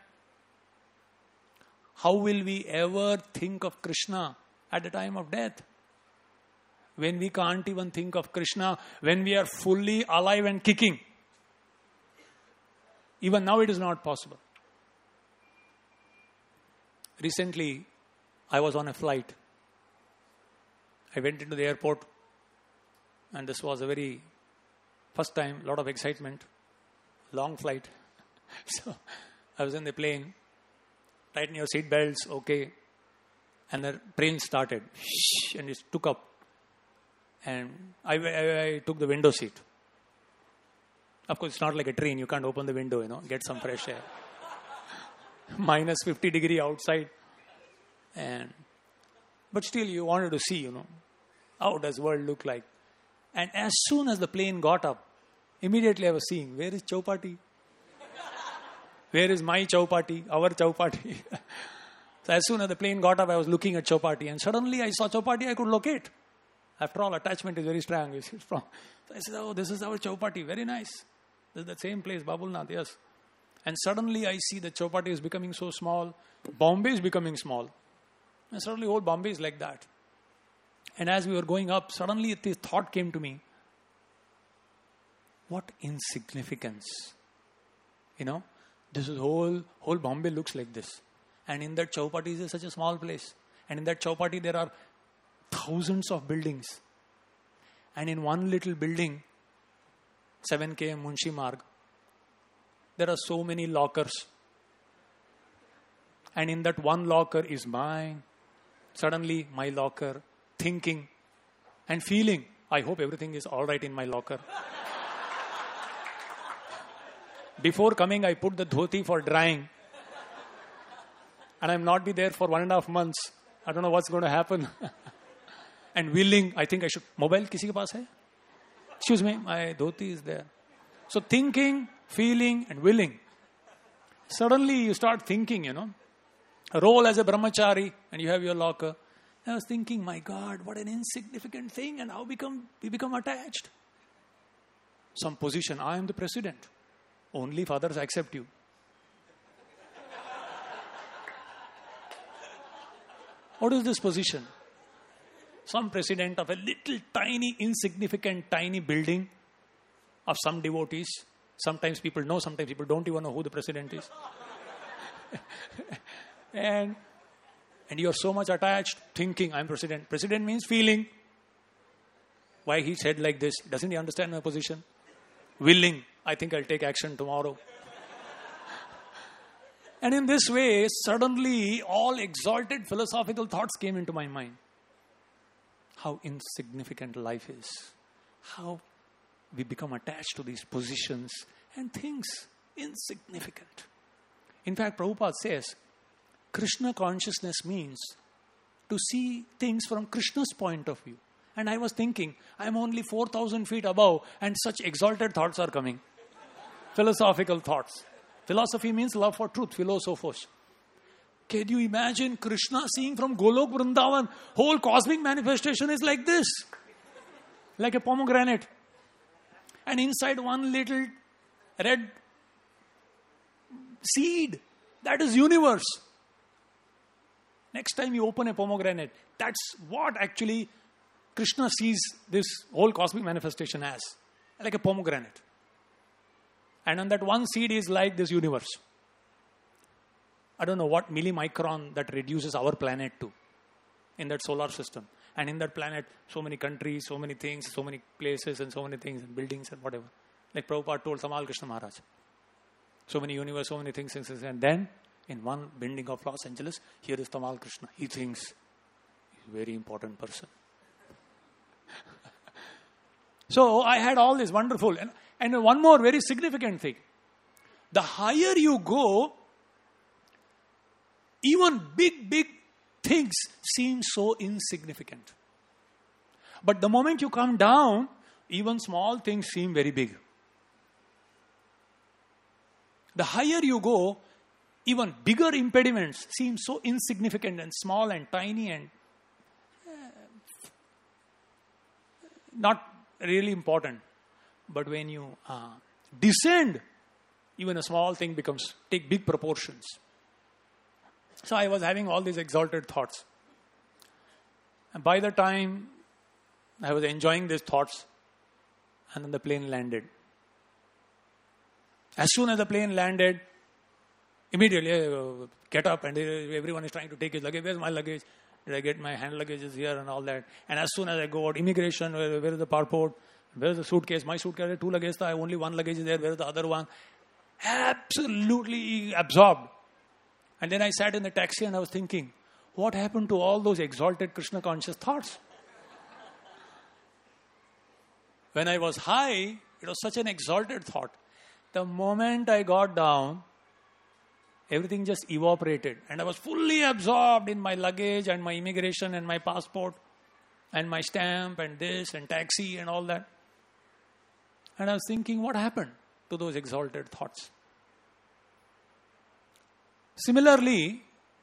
How will we ever think of Krishna at the time of death? When we can't even think of Krishna, when we are fully alive and kicking. Even now it is not possible. Recently, I was on a flight. I went into the airport, and this was a very first time, lot of excitement, long flight. So I was in the plane, tighten your seat belts, okay. And the plane started, and it took up. And I took the window seat. Of course, it's not like a train. You can't open the window, get some fresh air. Minus 50 degree outside. But still, you wanted to see, how does the world look like. And as soon as the plane got up, immediately I was seeing, where is Chowpatty? Where is my Chowpatty? Our Chowpatty? So as soon as the plane got up, I was looking at Chowpatty. And suddenly I saw Chowpatty I could locate. After all, attachment is very strong. You see, so I said, oh, this is our Chowpatty. Very nice. This is the same place, Babulnath, yes. And suddenly I see the Chowpatty is becoming so small. Bombay is becoming small. And suddenly whole Bombay is like that. And as we were going up, suddenly this thought came to me. What insignificance. This is whole Bombay looks like this. And in that Chowpatty is such a small place. And in that Chowpatty there are thousands of buildings. And in one little building, 7 km Munshi Marg, there are so many lockers. And in that one locker is mine. Suddenly my locker, thinking and feeling, I hope everything is all right in my locker. Before coming, I put the dhoti for drying. And I'm not be there for 1.5 months. I don't know what's going to happen. And willing, I think I should. Mobile kisi ke paas hai? Excuse me, my dhoti is there. So thinking, feeling and willing. Suddenly you start thinking, a role as a brahmachari and you have your locker. I was thinking, my God, what an insignificant thing, and how we become attached. Some position, I am the president. Only if others accept you. What is this position? Some president of a little tiny, insignificant, tiny building of some devotees. Sometimes people know, sometimes people don't even know who the president is. And you are so much attached, thinking, I'm president. President means feeling. Why he said like this? Doesn't he understand my position? Willing, I think I'll take action tomorrow. And in this way, suddenly all exalted philosophical thoughts came into my mind. How insignificant life is. How we become attached to these positions and things. Insignificant. In fact, Prabhupada says, Krishna consciousness means to see things from Krishna's point of view. And I was thinking, I'm only 4,000 feet above and such exalted thoughts are coming. Philosophical thoughts. Philosophy means love for truth, philosophos. Can you imagine Krishna seeing from Golok Vrindavan, whole cosmic manifestation is like this. Like a pomegranate. And inside one little red seed, that is universe. Next time you open a pomegranate, that's what actually Krishna sees this whole cosmic manifestation as. Like a pomegranate. And on that one seed is like this universe. I don't know what millimicron that reduces our planet to in that solar system. And in that planet, so many countries, so many things, so many places and so many things and buildings and whatever. Like Prabhupada told Tamal Krishna Maharaj. So many universe, so many things. And then, in one building of Los Angeles, here is Tamal Krishna. He thinks he's a very important person. So I had all this wonderful. And one more very significant thing. The higher you go, even big things seem so insignificant. But the moment you come down, even small things seem very big. The higher you go, even bigger impediments seem so insignificant and small and tiny and not really important. But when you descend, even a small thing take big proportions. So I was having all these exalted thoughts. And by the time I was enjoying these thoughts, and then the plane landed. As soon as the plane landed, immediately get up and everyone is trying to take his luggage. Where's my luggage? Did I get my hand luggage is here and all that? And as soon as I go out, immigration, where is the passport? Where is the suitcase? My suitcase had 2 luggage. Only 1 luggage is there. Where is the other one? Absolutely absorbed. And then I sat in the taxi and I was thinking, what happened to all those exalted Krishna conscious thoughts? When I was high, it was such an exalted thought. The moment I got down, everything just evaporated. And I was fully absorbed in my luggage and my immigration and my passport and my stamp and this and taxi and all that. And I was thinking, what happened to those exalted thoughts? Similarly,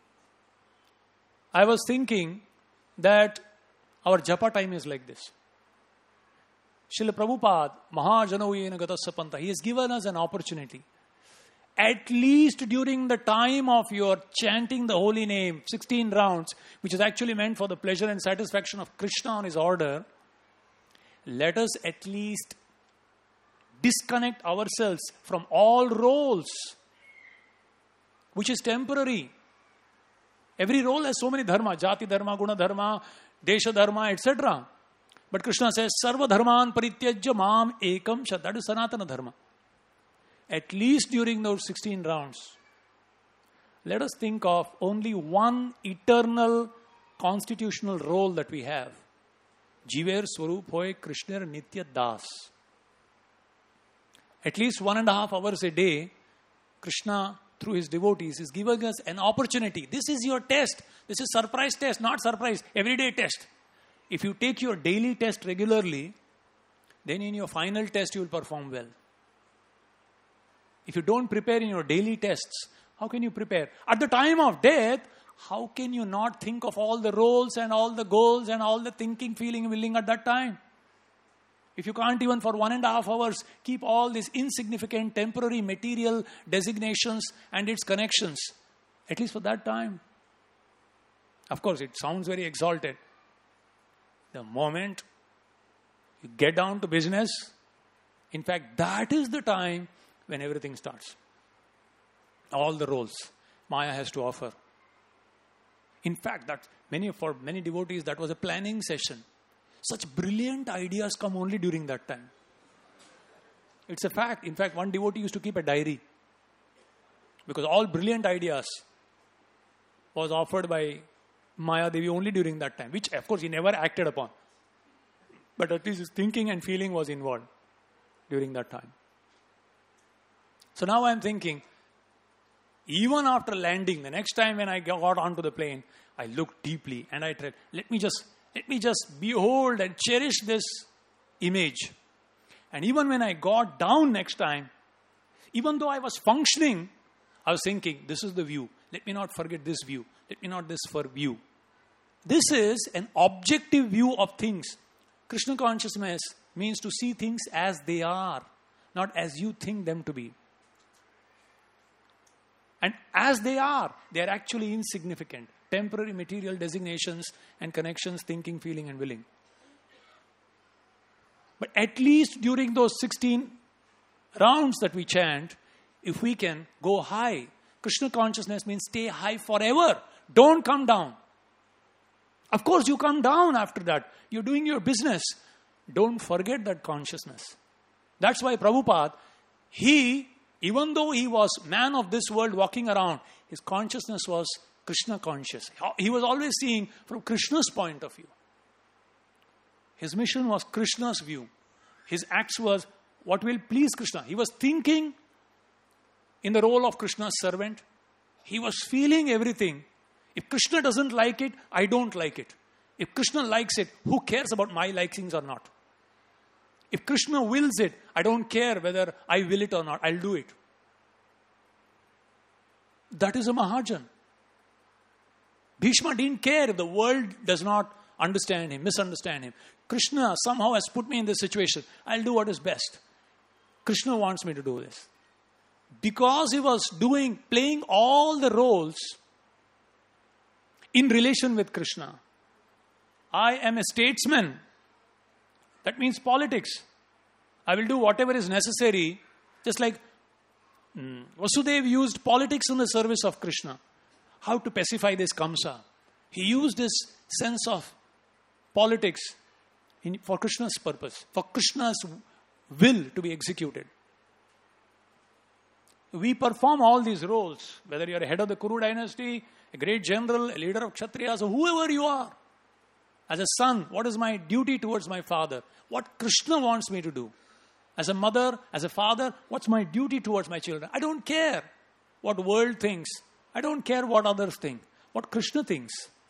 I was thinking that our japa time is like this. Srila Prabhupada, Mahajanavayena Gatasya Panta, he has given us an opportunity. At least during the time of your chanting the holy name, 16 rounds, which is actually meant for the pleasure and satisfaction of Krishna on his order, let us at least disconnect ourselves from all roles, which is temporary. Every role has so many dharma, jati dharma, guna dharma, desha dharma, etc. But Krishna says, Sarva dharman parityajya mam ekam shat. That is Sanatana dharma. At least during those 16 rounds, let us think of only one eternal constitutional role that we have. Jiver Swarup Hoy Krishna Nitya Das. At least 1.5 hours a day, Krishna, through his devotees, is giving us an opportunity. This is your test. This is surprise test, not surprise, everyday test. If you take your daily test regularly, then in your final test you will perform well. If you don't prepare in your daily tests, how can you prepare? At the time of death, how can you not think of all the roles and all the goals and all the thinking, feeling, willing at that time? If you can't even for 1.5 hours keep all these insignificant temporary material designations and its connections, at least for that time. Of course, it sounds very exalted. The moment you get down to business, in fact, that is the time when everything starts. All the roles Maya has to offer. In fact, for many devotees, that was a planning session. Such brilliant ideas come only during that time. It's a fact. In fact, one devotee used to keep a diary. Because all brilliant ideas was offered by Maya Devi only during that time. Which, of course, he never acted upon. But at least his thinking and feeling was involved during that time. So now I'm thinking, even after landing, the next time when I got onto the plane, I looked deeply and I tried, let me just behold and cherish this image. And even when I got down next time, even though I was functioning, I was thinking, this is the view. Let me not forget this view. Let me not this for view. This is an objective view of things. Krishna consciousness means to see things as they are, not as you think them to be. And as they are actually insignificant. Temporary material designations and connections, thinking, feeling and willing. But at least during those 16 rounds that we chant, if we can go high, Krishna consciousness means stay high forever. Don't come down. Of course, you come down after that. You're doing your business. Don't forget that consciousness. That's why Prabhupada, even though he was man of this world walking around, his consciousness was Krishna conscious. He was always seeing from Krishna's point of view. His mission was Krishna's view. His acts was what will please Krishna. He was thinking in the role of Krishna's servant. He was feeling everything. If Krishna doesn't like it, I don't like it. If Krishna likes it, who cares about my likings or not? If Krishna wills it, I don't care whether I will it or not. I'll do it. That is a Mahajan. Bhishma didn't care if the world does not understand him, misunderstand him. Krishna somehow has put me in this situation. I'll do what is best. Krishna wants me to do this. Because he was playing all the roles in relation with Krishna. I am a statesman. That means politics. I will do whatever is necessary. Just like Vasudeva used politics in the service of Krishna. How to pacify this Kamsa? He used his sense of politics for Krishna's purpose, for Krishna's will to be executed. We perform all these roles, whether you are a head of the Kuru dynasty, a great general, a leader of Kshatriyas, or whoever you are. As a son, what is my duty towards my father? What Krishna wants me to do? As a mother, as a father, what's my duty towards my children? I don't care what world thinks. I don't care what others think. What Krishna thinks.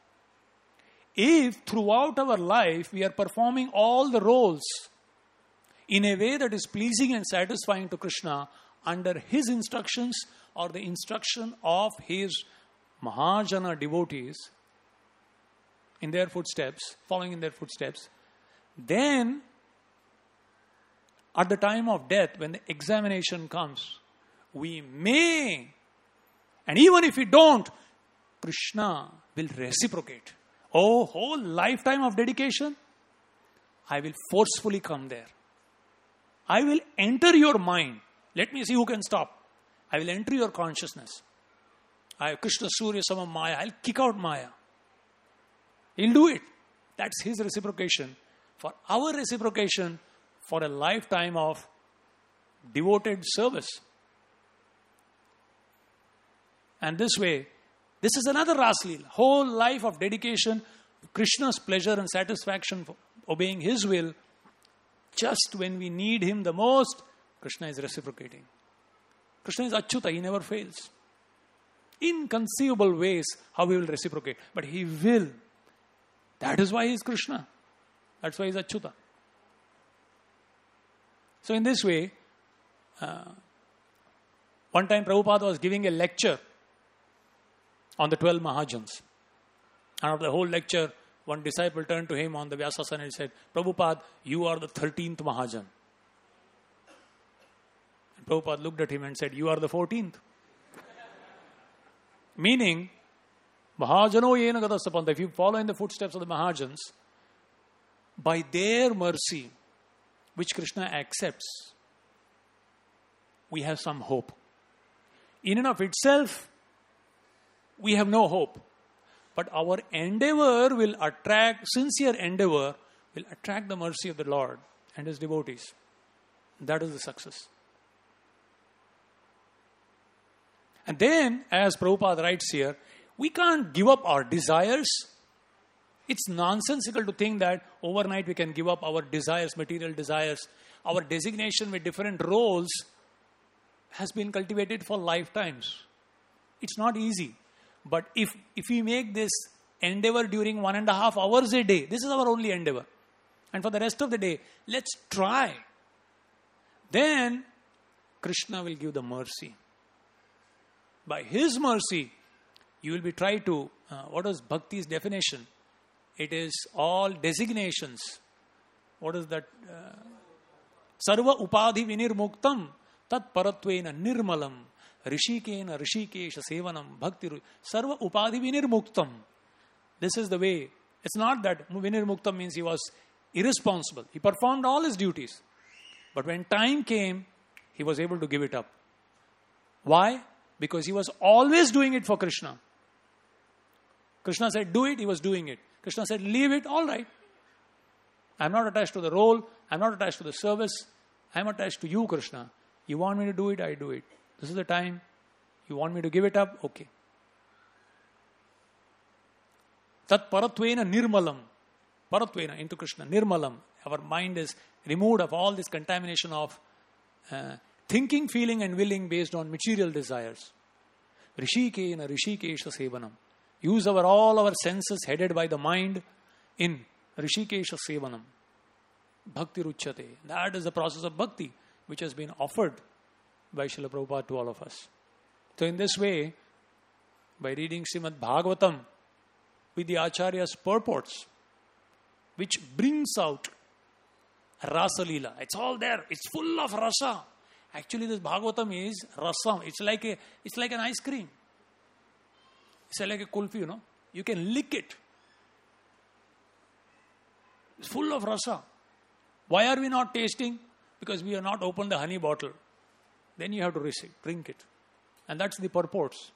If throughout our life we are performing all the roles in a way that is pleasing and satisfying to Krishna under his instructions or the instruction of his Mahajana devotees in their footsteps, following in their footsteps, then at the time of death, when the examination comes, we may, and even if we don't, Krishna will reciprocate. Oh, whole lifetime of dedication, I will forcefully come there. I will enter your mind. Let me see who can stop. I will enter your consciousness. I have Krishna Surya Sama Maya. I'll kick out Maya. He'll do it. That's his reciprocation. For our reciprocation, for a lifetime of devoted service. And this way, this is another Raslila. Whole life of dedication, Krishna's pleasure and satisfaction for obeying his will. Just when we need him the most, Krishna is reciprocating. Krishna is Achyuta, he never fails. Inconceivable ways how he will reciprocate. But he will. That is why he is Krishna. That's why he is Achyuta. So in this way, one time Prabhupada was giving a lecture on the 12 Mahajans. And after the whole lecture, one disciple turned to him on the Vyasasana and said, Prabhupada, you are the 13th Mahajan. And Prabhupada looked at him and said, you are the 14th. Meaning, Mahajano yena gadasapanta. If you follow in the footsteps of the Mahajans, by their mercy, which Krishna accepts, we have some hope. In and of itself, we have no hope. But our endeavor will attract, sincere endeavor will attract the mercy of the Lord and his devotees. That is the success. And then, as Prabhupada writes here, we can't give up our desires. It's nonsensical to think that overnight we can give up our desires, material desires. Our designation with different roles has been cultivated for lifetimes. It's not easy. But if we make this endeavor during 1.5 hours a day, this is our only endeavor. And for the rest of the day, let's try. Then Krishna will give the mercy. By his mercy, you will be tried to, what is bhakti's definition? It is all designations. What is that? Sarva upadhi vinirmuktam tat paratvena nirmalam rishikena rishikesha sevanam bhakti sarva upadhi vinirmuktam. This is the way. It's not that vinirmuktam means he was irresponsible. He performed all his duties. But when time came, he was able to give it up. Why? Because he was always doing it for Krishna. Krishna said, do it, he was doing it. Krishna said, leave it, all right. I'm not attached to the role. I'm not attached to the service. I'm attached to you, Krishna. You want me to do it, I do it. This is the time. You want me to give it up? Okay. Tat paratvena nirmalam. Paratvena, into Krishna. Nirmalam. Our mind is removed of all this contamination of thinking, feeling and willing based on material desires. Rishikena rishikesha sevanam. Use all our senses headed by the mind in rishikesha sevanam. Bhakti ruchyate. That is the process of bhakti which has been offered by Srila Prabhupada to all of us. So in this way, by reading Srimad Bhagavatam with the Acharya's purports, which brings out Rasa Leela. It's all there. It's full of rasa. Actually, this Bhagavatam is rasa. It's like an ice cream. It's like a kulfi, you know. You can lick it. It's full of rasa. Why are we not tasting? Because we have not opened the honey bottle. then you have to receive, drink it. And that's the purports.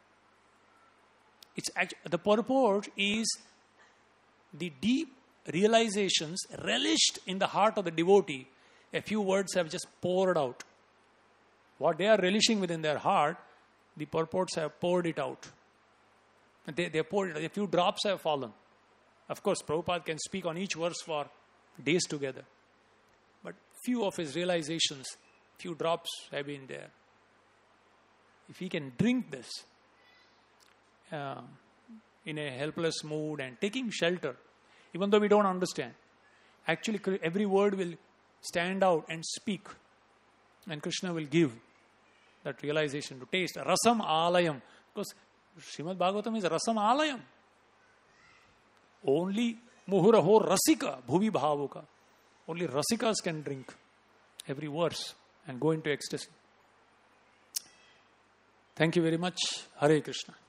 The purport is the deep realizations relished in the heart of the devotee. A few words have just poured out. What they are relishing within their heart, the purports have poured it out. They poured it out. A few drops have fallen. Of course, Prabhupada can speak on each verse for days together. But few of his realizations, few drops have been there. If he can drink this in a helpless mood and taking shelter, even though we don't understand, actually every word will stand out and speak. And Krishna will give that realization to taste. Rasam alayam. Because Srimad Bhagavatam is rasam alayam. Only muhuraho rasika bhuvi bhavuka. Only rasikas can drink every verse and go into ecstasy. Thank you very much. Hare Krishna.